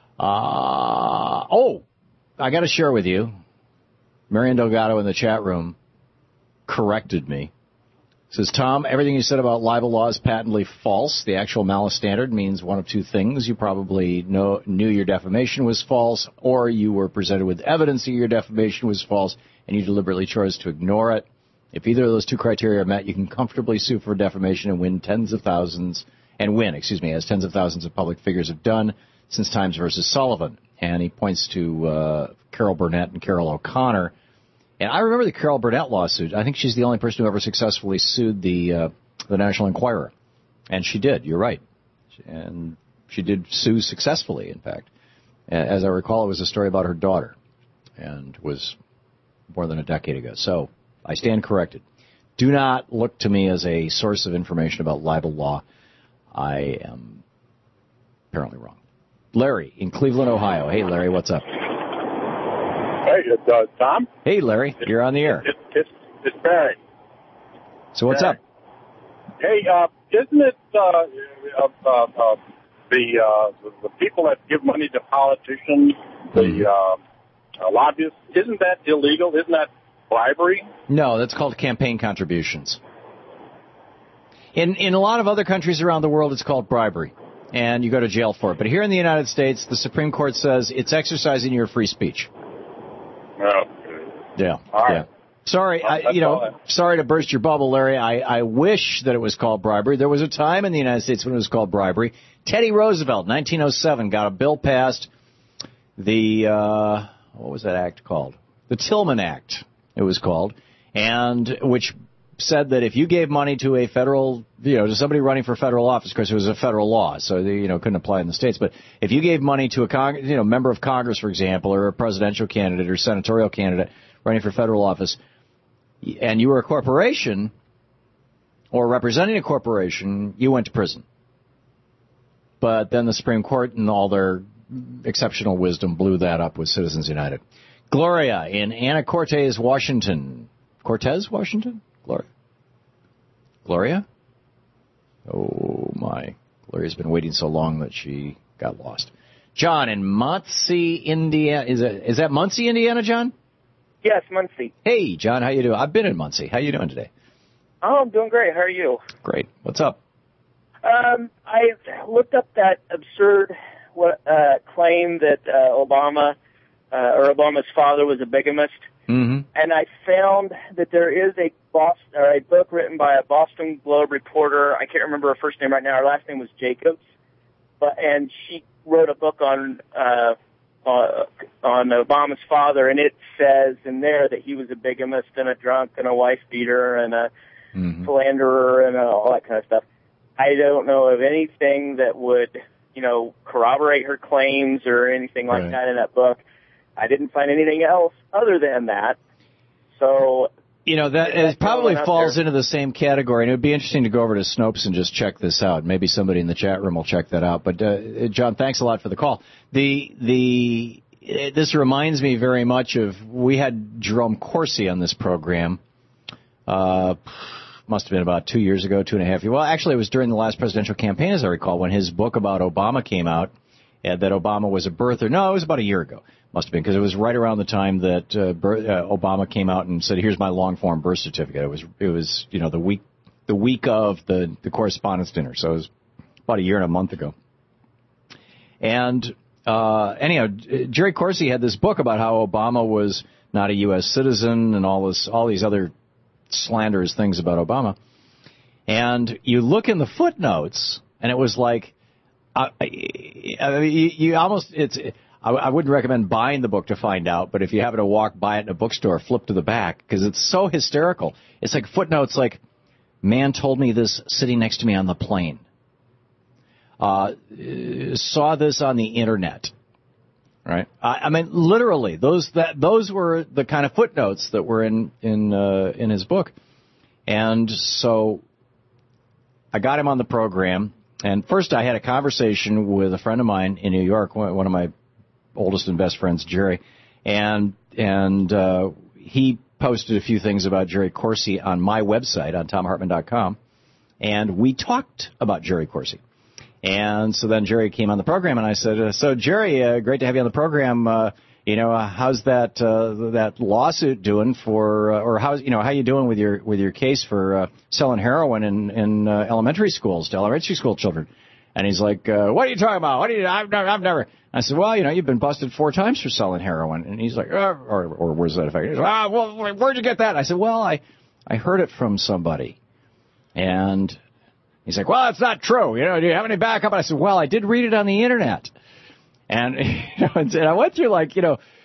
I got to share with you. Marian Delgado in the chat room corrected me. Says, Tom, everything you said about libel law is patently false. The actual malice standard means one of two things. You probably knew your defamation was false, or you were presented with evidence that your defamation was false, and you deliberately chose to ignore it. If either of those two criteria are met, you can comfortably sue for defamation and win as tens of thousands of public figures have done since Times versus Sullivan. And he points to Carol Burnett and Carol O'Connor. And I remember the Carol Burnett lawsuit. I think she's the only person who ever successfully sued the National Enquirer. And she did, you're right. And she did sue successfully, in fact. As I recall, it was a story about her daughter, and was more than a decade ago. So I stand corrected. Do not look to me as a source of information about libel law. I am apparently wrong. Larry in Cleveland, Ohio. Hey, Larry, what's up? Hey, Tom. Hey, Larry, you're on the air. It's Barry. So what's up? Hey, isn't it the people that give money to politicians, the lobbyists, isn't that illegal? Isn't that bribery? No, that's called campaign contributions. In a lot of other countries around the world, it's called bribery, and you go to jail for it. But here in the United States, the Supreme Court says it's exercising your free speech. Oh. Yeah. All right. Yeah. Sorry, sorry to burst your bubble, Larry. I wish that it was called bribery. There was a time in the United States when it was called bribery. Teddy Roosevelt, 1907, got a bill passed. The what was that act called? The Tillman Act, it was called, and which said that if you gave money to a federal, to somebody running for federal office, of course it was a federal law, so they, couldn't apply in the states. But if you gave money to a member of Congress, for example, or a presidential candidate or senatorial candidate running for federal office, and you were a corporation or representing a corporation, you went to prison. But then the Supreme Court, in all their exceptional wisdom, blew that up with Citizens United. Gloria in Anacortes, Washington. Cortez, Washington? Gloria? Oh, my. Gloria's been waiting so long that she got lost. John in Muncie, Indiana. Is that Muncie, Indiana, John? Yes, Muncie. Hey, John, how you doing? I've been in Muncie. How you doing today? Oh, I'm doing great. How are you? Great. What's up? I looked up that absurd claim that Obama or Obama's father was a bigamist, Mm-hmm. And I found that there is a book written by a Boston Globe reporter. I can't remember her first name right now. Her last name was Jacobs, and she wrote a book on Obama's father, and it says in there that he was a bigamist and a drunk and a wife beater and a philanderer and all that kind of stuff. I don't know of anything that would, corroborate her claims or anything like that in that book. I didn't find anything else other than that. So, that it probably falls into the same category. And it would be interesting to go over to Snopes and just check this out. Maybe somebody in the chat room will check that out. But, John, thanks a lot for the call. This reminds me very much of, we had Jerome Corsi on this program, must have been about 2 years ago, 2.5 years. Well, actually, it was during the last presidential campaign, as I recall, when his book about Obama came out, that Obama was a birther. No, it was about a year ago. Must have been, because it was right around the time that Obama came out and said, "Here's my long-form birth certificate." It was the week of the Correspondents' Dinner, so it was about a year and a month ago. And anyhow, Jerry Corsi had this book about how Obama was not a U.S. citizen and all these other slanderous things about Obama. And you look in the footnotes, and it was like, I wouldn't recommend buying the book to find out, but if you happen to walk by it in a bookstore, flip to the back, because it's so hysterical. It's like footnotes like, "Man told me this sitting next to me on the plane. Saw this on the internet." Right? I mean, literally, those were the kind of footnotes that were in his book. And so I got him on the program. And first I had a conversation with a friend of mine in New York, one of my oldest and best friends, Jerry. And he posted a few things about Jerry Corsi on my website, on TomHartman.com. And we talked about Jerry Corsi. And so then Jerry came on the program, and I said, "So Jerry, great to have you on the program. How's that lawsuit doing or how you doing with your case for selling heroin in elementary schools to elementary school children?" And he's like, "What are you talking about? I've never." I said, "Well, you've been busted 4 times for selling heroin." And he's like, or words to that effect. He's like, "Well, where'd you get that?" I said, "Well, I heard it from somebody." And he's like, "Well, it's not true. Do you have any backup?" And I said, "Well, I did read it on the internet." And, and I went through it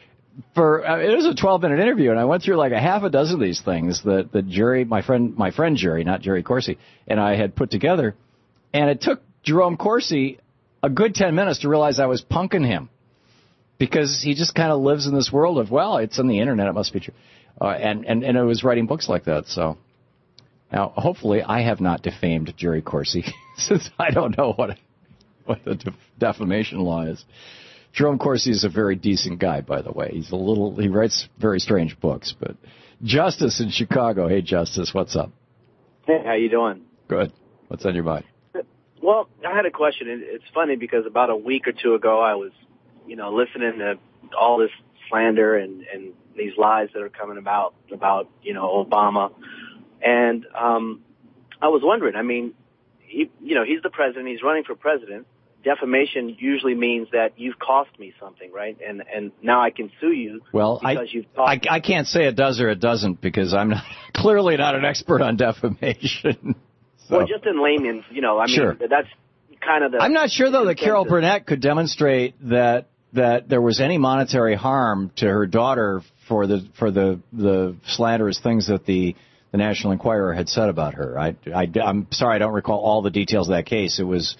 was a 12-minute interview, and I went through like a half a dozen of these things that Jerry, my friend Jerry, not Jerry Corsi, and I had put together. And it took Jerome Corsi a good 10 minutes to realize I was punking him, because he just kind of lives in this world of, well, it's on the internet, it must be true. And it was writing books like that, so. Now, hopefully, I have not defamed Jerry Corsi, since I don't know what the defamation law is. Jerome Corsi is a very decent guy, by the way. He writes very strange books. But Justice in Chicago. Hey, Justice, what's up? Hey, how you doing? Good. What's on your mind? Well, I had a question. It's funny because about a week or two ago, I was, listening to all this slander and these lies that are coming about Obama. And I was wondering, I mean, he's the president. He's running for president. Defamation usually means that you've cost me something, right? And now I can sue you because you've cost me. I can't say it does or it doesn't, because I'm clearly not an expert on defamation. So. Well, just in layman's, sure. That's kind of the... I'm not sure, though, that Carol Burnett could demonstrate that there was any monetary harm to her daughter for the slanderous things that the National Enquirer had said about her. I'm sorry, I don't recall all the details of that case. It was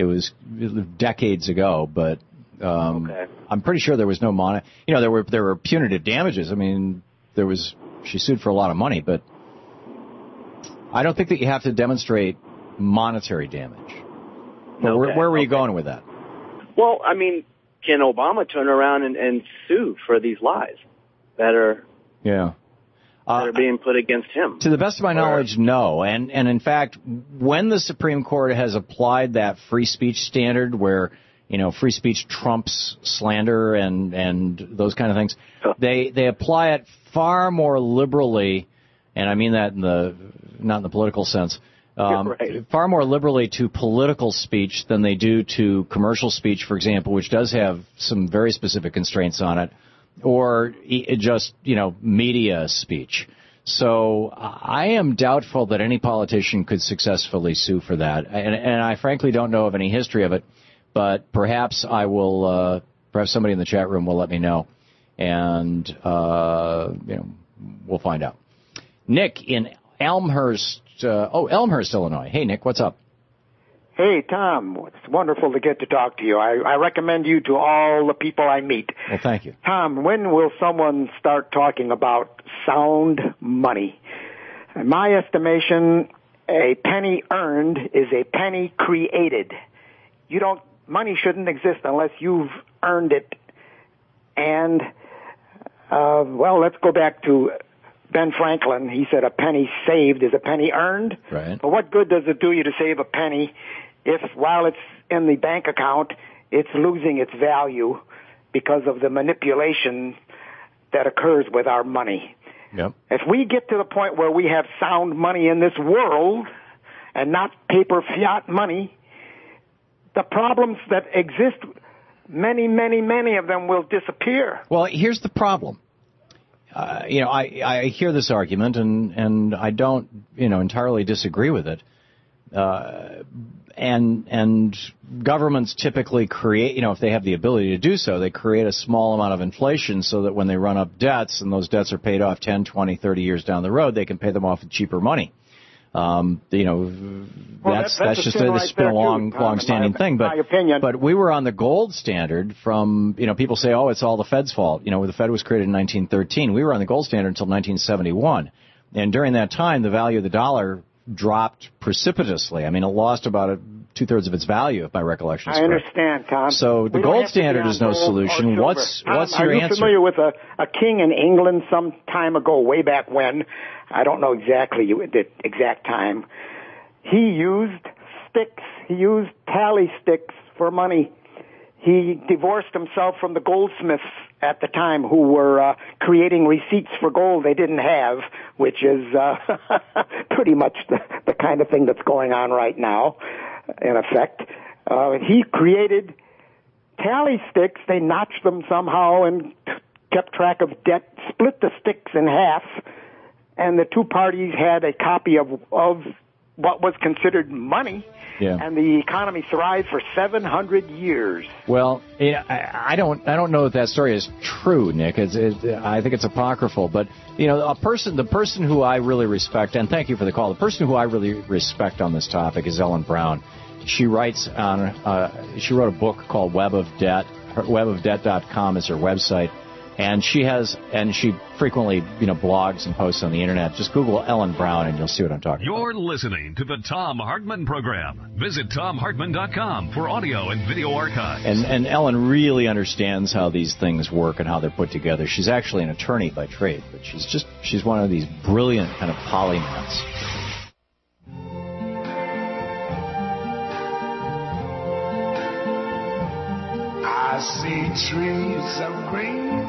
decades ago, but okay. I'm pretty sure there was no there were punitive damages. I mean, she sued for a lot of money, but I don't think that you have to demonstrate monetary damage. Okay. Where were you going with that? Well, I mean, can Obama turn around and sue for these lies that are being put against him? To the best of my knowledge, no. And in fact, when the Supreme Court has applied that free speech standard where, free speech trumps slander and those kind of things, they apply it far more liberally, and I mean that not in the political sense, right. Far more liberally to political speech than they do to commercial speech, for example, which does have some very specific constraints on it. or just, media speech. So I am doubtful that any politician could successfully sue for that. And I frankly don't know of any history of it, but perhaps I will, perhaps somebody in the chat room will let me know. And, we'll find out. Nick in Elmhurst, Illinois. Hey, Nick, what's up? Hey, Tom, it's wonderful to get to talk to you. I recommend you to all the people I meet. Well, thank you. Tom, when will someone start talking about sound money? In my estimation, a penny earned is a penny created. Money shouldn't exist unless you've earned it. And, let's go back to Ben Franklin. He said a penny saved is a penny earned. Right. But what good does it do you to save a penny if while it's in the bank account, it's losing its value because of the manipulation that occurs with our money? Yep. If we get to the point where we have sound money in this world and not paper fiat money, the problems that exist, many, many, many of them will disappear. Well, here's the problem. I hear this argument, and I don't, entirely disagree with it. And governments typically create, if they have the ability to do so, they create a small amount of inflation so that when they run up debts and those debts are paid off 10, 20, 30 years down the road, they can pay them off with cheaper money. That's just it's been a long-standing thing. But we were on the gold standard from, people say, oh, it's all the Fed's fault. The Fed was created in 1913. We were on the gold standard until 1971. And during that time, the value of the dollar dropped precipitously. I mean, it lost about 2/3 of its value, if my recollection is correct. I understand, Tom. So the gold standard is no solution. What's your answer? Are you familiar with a king in England some time ago, way back when? I don't know exactly the exact time. He used sticks. He used tally sticks for money. He divorced himself from the goldsmiths at the time who were creating receipts for gold they didn't have, which is pretty much the kind of thing that's going on right now, in effect. He created tally sticks. They notched them somehow and kept track of debt, split the sticks in half, and the two parties had a copy of what was considered money. Yeah. And the economy thrived for 700 years. Well, I don't know that story is true, Nick. I think it's apocryphal. But the person who I really respect, and thank you for the call. The person who I really respect on this topic is Ellen Brown. She writes she wrote a book called Web of Debt. Webofdebt.com is her website. And she frequently, blogs and posts on the internet. Just Google Ellen Brown and you'll see what I'm talking about. You're listening to the Thom Hartmann Program. Visit ThomHartmann.com for audio and video archives. And Ellen really understands how these things work and how they're put together. She's actually an attorney by trade, but she's one of these brilliant kind of polymaths. I see trees of green,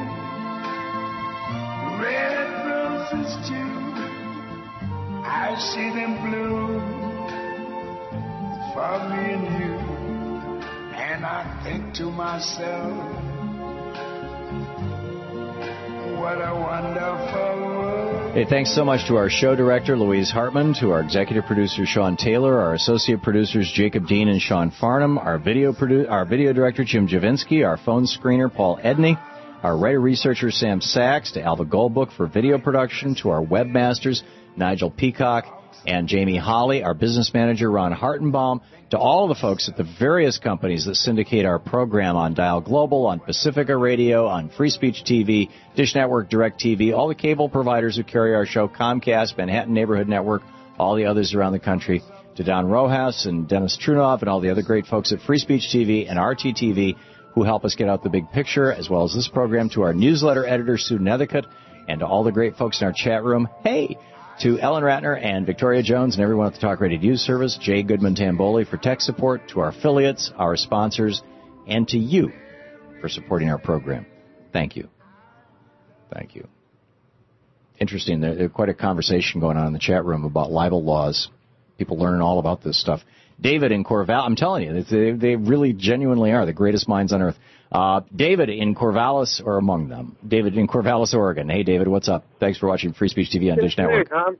red roses too. I see them bloom for me and you. And I think to myself, what a wonderful world. Hey, thanks so much to our show director, Louise Hartman, to our executive producer, Sean Taylor, our associate producers, Jacob Dean and Sean Farnham, our video director, Jim Javinsky, our phone screener, Paul Edney, our writer-researcher, Sam Sachs, to Alva Goldbook for video production, to our webmasters, Nigel Peacock and Jamie Holly, our business manager, Ron Hartenbaum, to all the folks at the various companies that syndicate our program on Dial Global, on Pacifica Radio, on Free Speech TV, Dish Network, DirecTV, all the cable providers who carry our show, Comcast, Manhattan Neighborhood Network, all the others around the country, to Don Rojas and Dennis Trunov and all the other great folks at Free Speech TV and RTTV who help us get out the big picture, as well as this program, to our newsletter editor, Sue Nethercutt, and to all the great folks in our chat room. Hey! To Ellen Ratner and Victoria Jones and everyone at the Talk Radio News Service, Jay Goodman-Tamboli for tech support, to our affiliates, our sponsors, and to you for supporting our program. Thank you. Thank you. Interesting. There's quite a conversation going on in the chat room about libel laws. People learning all about this stuff. David in Corvallis, I'm telling you, they really genuinely are the greatest minds on earth. David in Corvallis, or among them. David in Corvallis, Oregon. Hey, David, what's up? Thanks for watching Free Speech TV on Dish Network. Hey, Tom.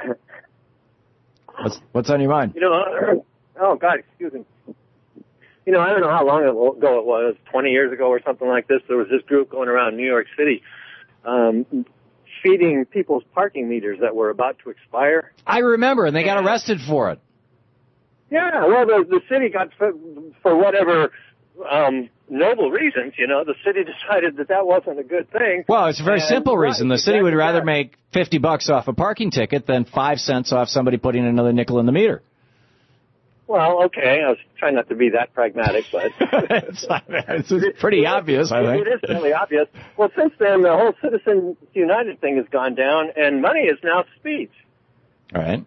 What's on your mind? Oh, God, excuse me. I don't know how long ago it was, 20 years ago or something like this. There was this group going around New York City feeding people's parking meters that were about to expire. I remember, and they got arrested for it. Yeah, well, the city got, for whatever noble reasons, the city decided that wasn't a good thing. Well, it's a very simple reason. The city would rather make $50 off a parking ticket than 5 cents off somebody putting another nickel in the meter. Well, okay, I was trying not to be that pragmatic, but... it's pretty obvious, I think. It is really obvious. Well, since then, the whole Citizens United thing has gone down, and money is now speech. All right.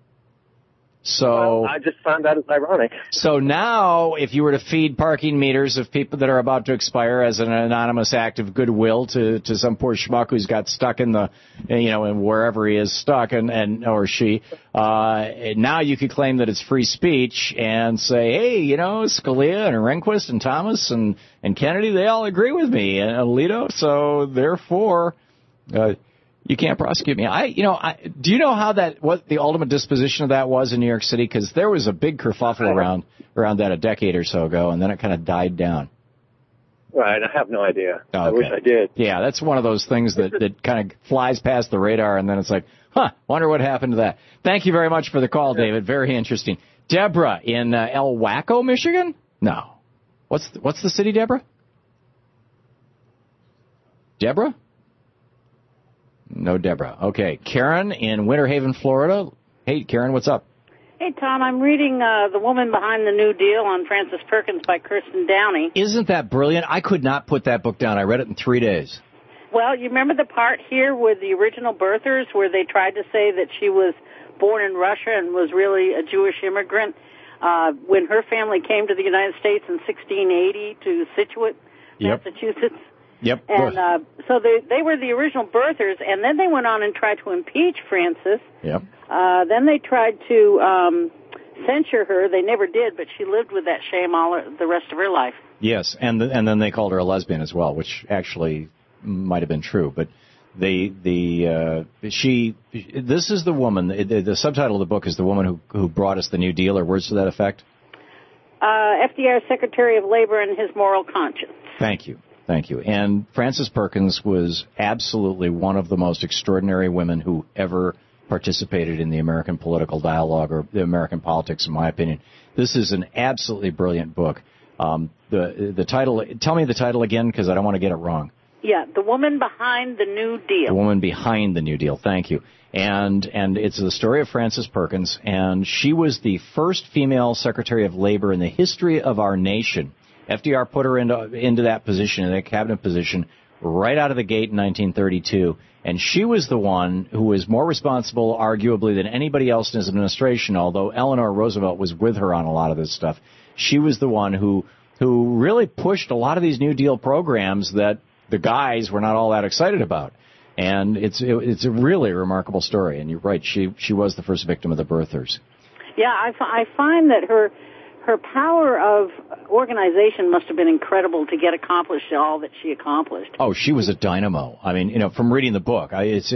So I just found that as ironic. So now, if you were to feed parking meters of people that are about to expire as an anonymous act of goodwill to some poor schmuck who's got stuck in the, in wherever he is stuck, and or she, now you could claim that it's free speech and say, hey, Scalia and Rehnquist and Thomas and Kennedy, they all agree with me, and Alito, so therefore, you can't prosecute me. Do you know what the ultimate disposition of that was in New York City? Because there was a big kerfuffle around that a decade or so ago, and then it kind of died down. Right, I have no idea. Okay. I wish I did. Yeah, that's one of those things that kind of flies past the radar, and then it's like, wonder what happened to that. Thank you very much for the call, David. Very interesting. Deborah in El Waco, Michigan? No. What's the city, Deborah? Deborah? No, Deborah. Okay. Karen in Winter Haven, Florida. Hey, Karen, what's up? Hey, Tom, I'm reading The Woman Behind the New Deal on Frances Perkins by Kirsten Downey. Isn't that brilliant? I could not put that book down. I read it in 3 days. Well, you remember the part here with the original birthers where they tried to say that she was born in Russia and was really a Jewish immigrant when her family came to the United States in 1680 to Scituate, Massachusetts? Yep. And so they were the original birthers, and then they went on and tried to impeach Frances. Yep. Then they tried to censure her. They never did, but she lived with that shame the rest of her life. Yes, and then they called her a lesbian as well, which actually might have been true. But this is the woman. The subtitle of the book is "The Woman Who Brought Us the New Deal," or words to that effect. FDR's Secretary of Labor and His Moral Conscience. Thank you. And Frances Perkins was absolutely one of the most extraordinary women who ever participated in the American political dialogue or the American politics, in my opinion. This is an absolutely brilliant book. The title, tell me the title again, because I don't want to get it wrong. Yeah, The Woman Behind the New Deal. The Woman Behind the New Deal. Thank you. And it's the story of Frances Perkins, and she was the first female Secretary of Labor in the history of our nation. FDR put her into that position, in that cabinet position, right out of the gate in 1932. And she was the one who was more responsible, arguably, than anybody else in his administration, although Eleanor Roosevelt was with her on a lot of this stuff. She was the one who really pushed a lot of these New Deal programs that the guys were not all that excited about. And it's a really remarkable story. And you're right, she was the first victim of the birthers. Yeah, I find that her power of organization must have been incredible to get accomplished all that she accomplished. Oh, she was a dynamo. I mean, from reading the book,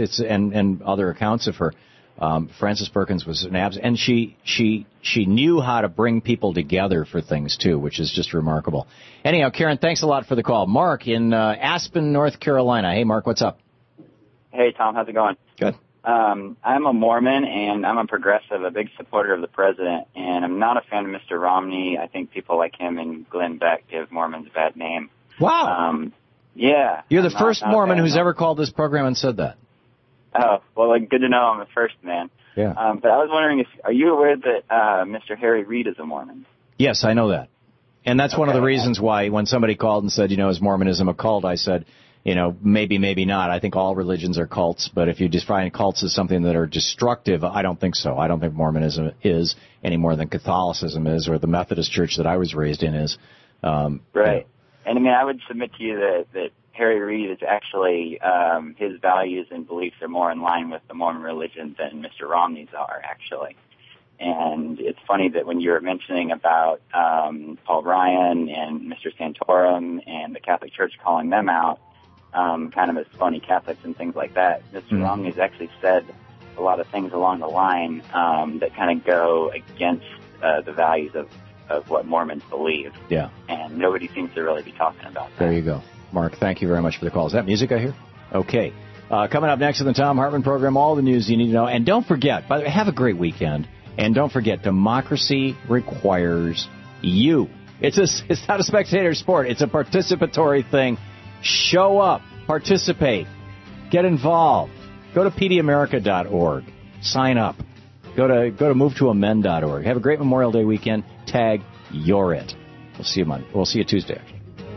and other accounts of her, Frances Perkins was an and she knew how to bring people together for things too, which is just remarkable. Anyhow, Karen, thanks a lot for the call. Mark in Aspen, North Carolina. Hey, Mark, what's up? Hey, Tom, how's it going? Good. I'm a Mormon, and I'm a progressive, a big supporter of the president, and I'm not a fan of Mr. Romney. I think people like him and Glenn Beck give Mormons a bad name. Wow. Yeah. You're the first Mormon who's ever called this program and said that. Oh, well, good to know I'm the first, man. Yeah. But I was wondering, are you aware that Mr. Harry Reid is a Mormon? Yes, I know that. And that's one of the reasons why when somebody called and said, is Mormonism a cult, I said, maybe, maybe not. I think all religions are cults, but if you define cults as something that are destructive, I don't think so. I don't think Mormonism is any more than Catholicism is, or the Methodist Church that I was raised in is. Right. And I mean, I would submit to you that Harry Reid is actually, his values and beliefs are more in line with the Mormon religion than Mr. Romney's are, actually. And it's funny that when you were mentioning about Paul Ryan and Mr. Santorum and the Catholic Church calling them out, kind of as phony Catholics and things like that, Mr. Romney's actually said a lot of things along the line that kind of go against the values of what Mormons believe. Yeah. And nobody seems to really be talking about that. There you go. Mark, thank you very much for the call. Is that music I hear? Okay. Coming up next in the Thom Hartmann program, all the news you need to know. And don't forget, by the way, have a great weekend. And don't forget, democracy requires you. It's not a spectator sport. It's a participatory thing. Show up. Participate. Get involved. Go to pdamerica.org. Sign up. Go to movetoamend.org. Have a great Memorial Day weekend. Tag You're It. We'll see you Monday. We'll see you Tuesday, actually.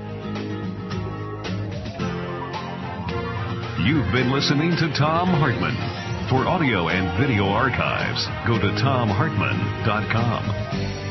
You've been listening to Thom Hartmann. For audio and video archives, go to thomhartmann.com.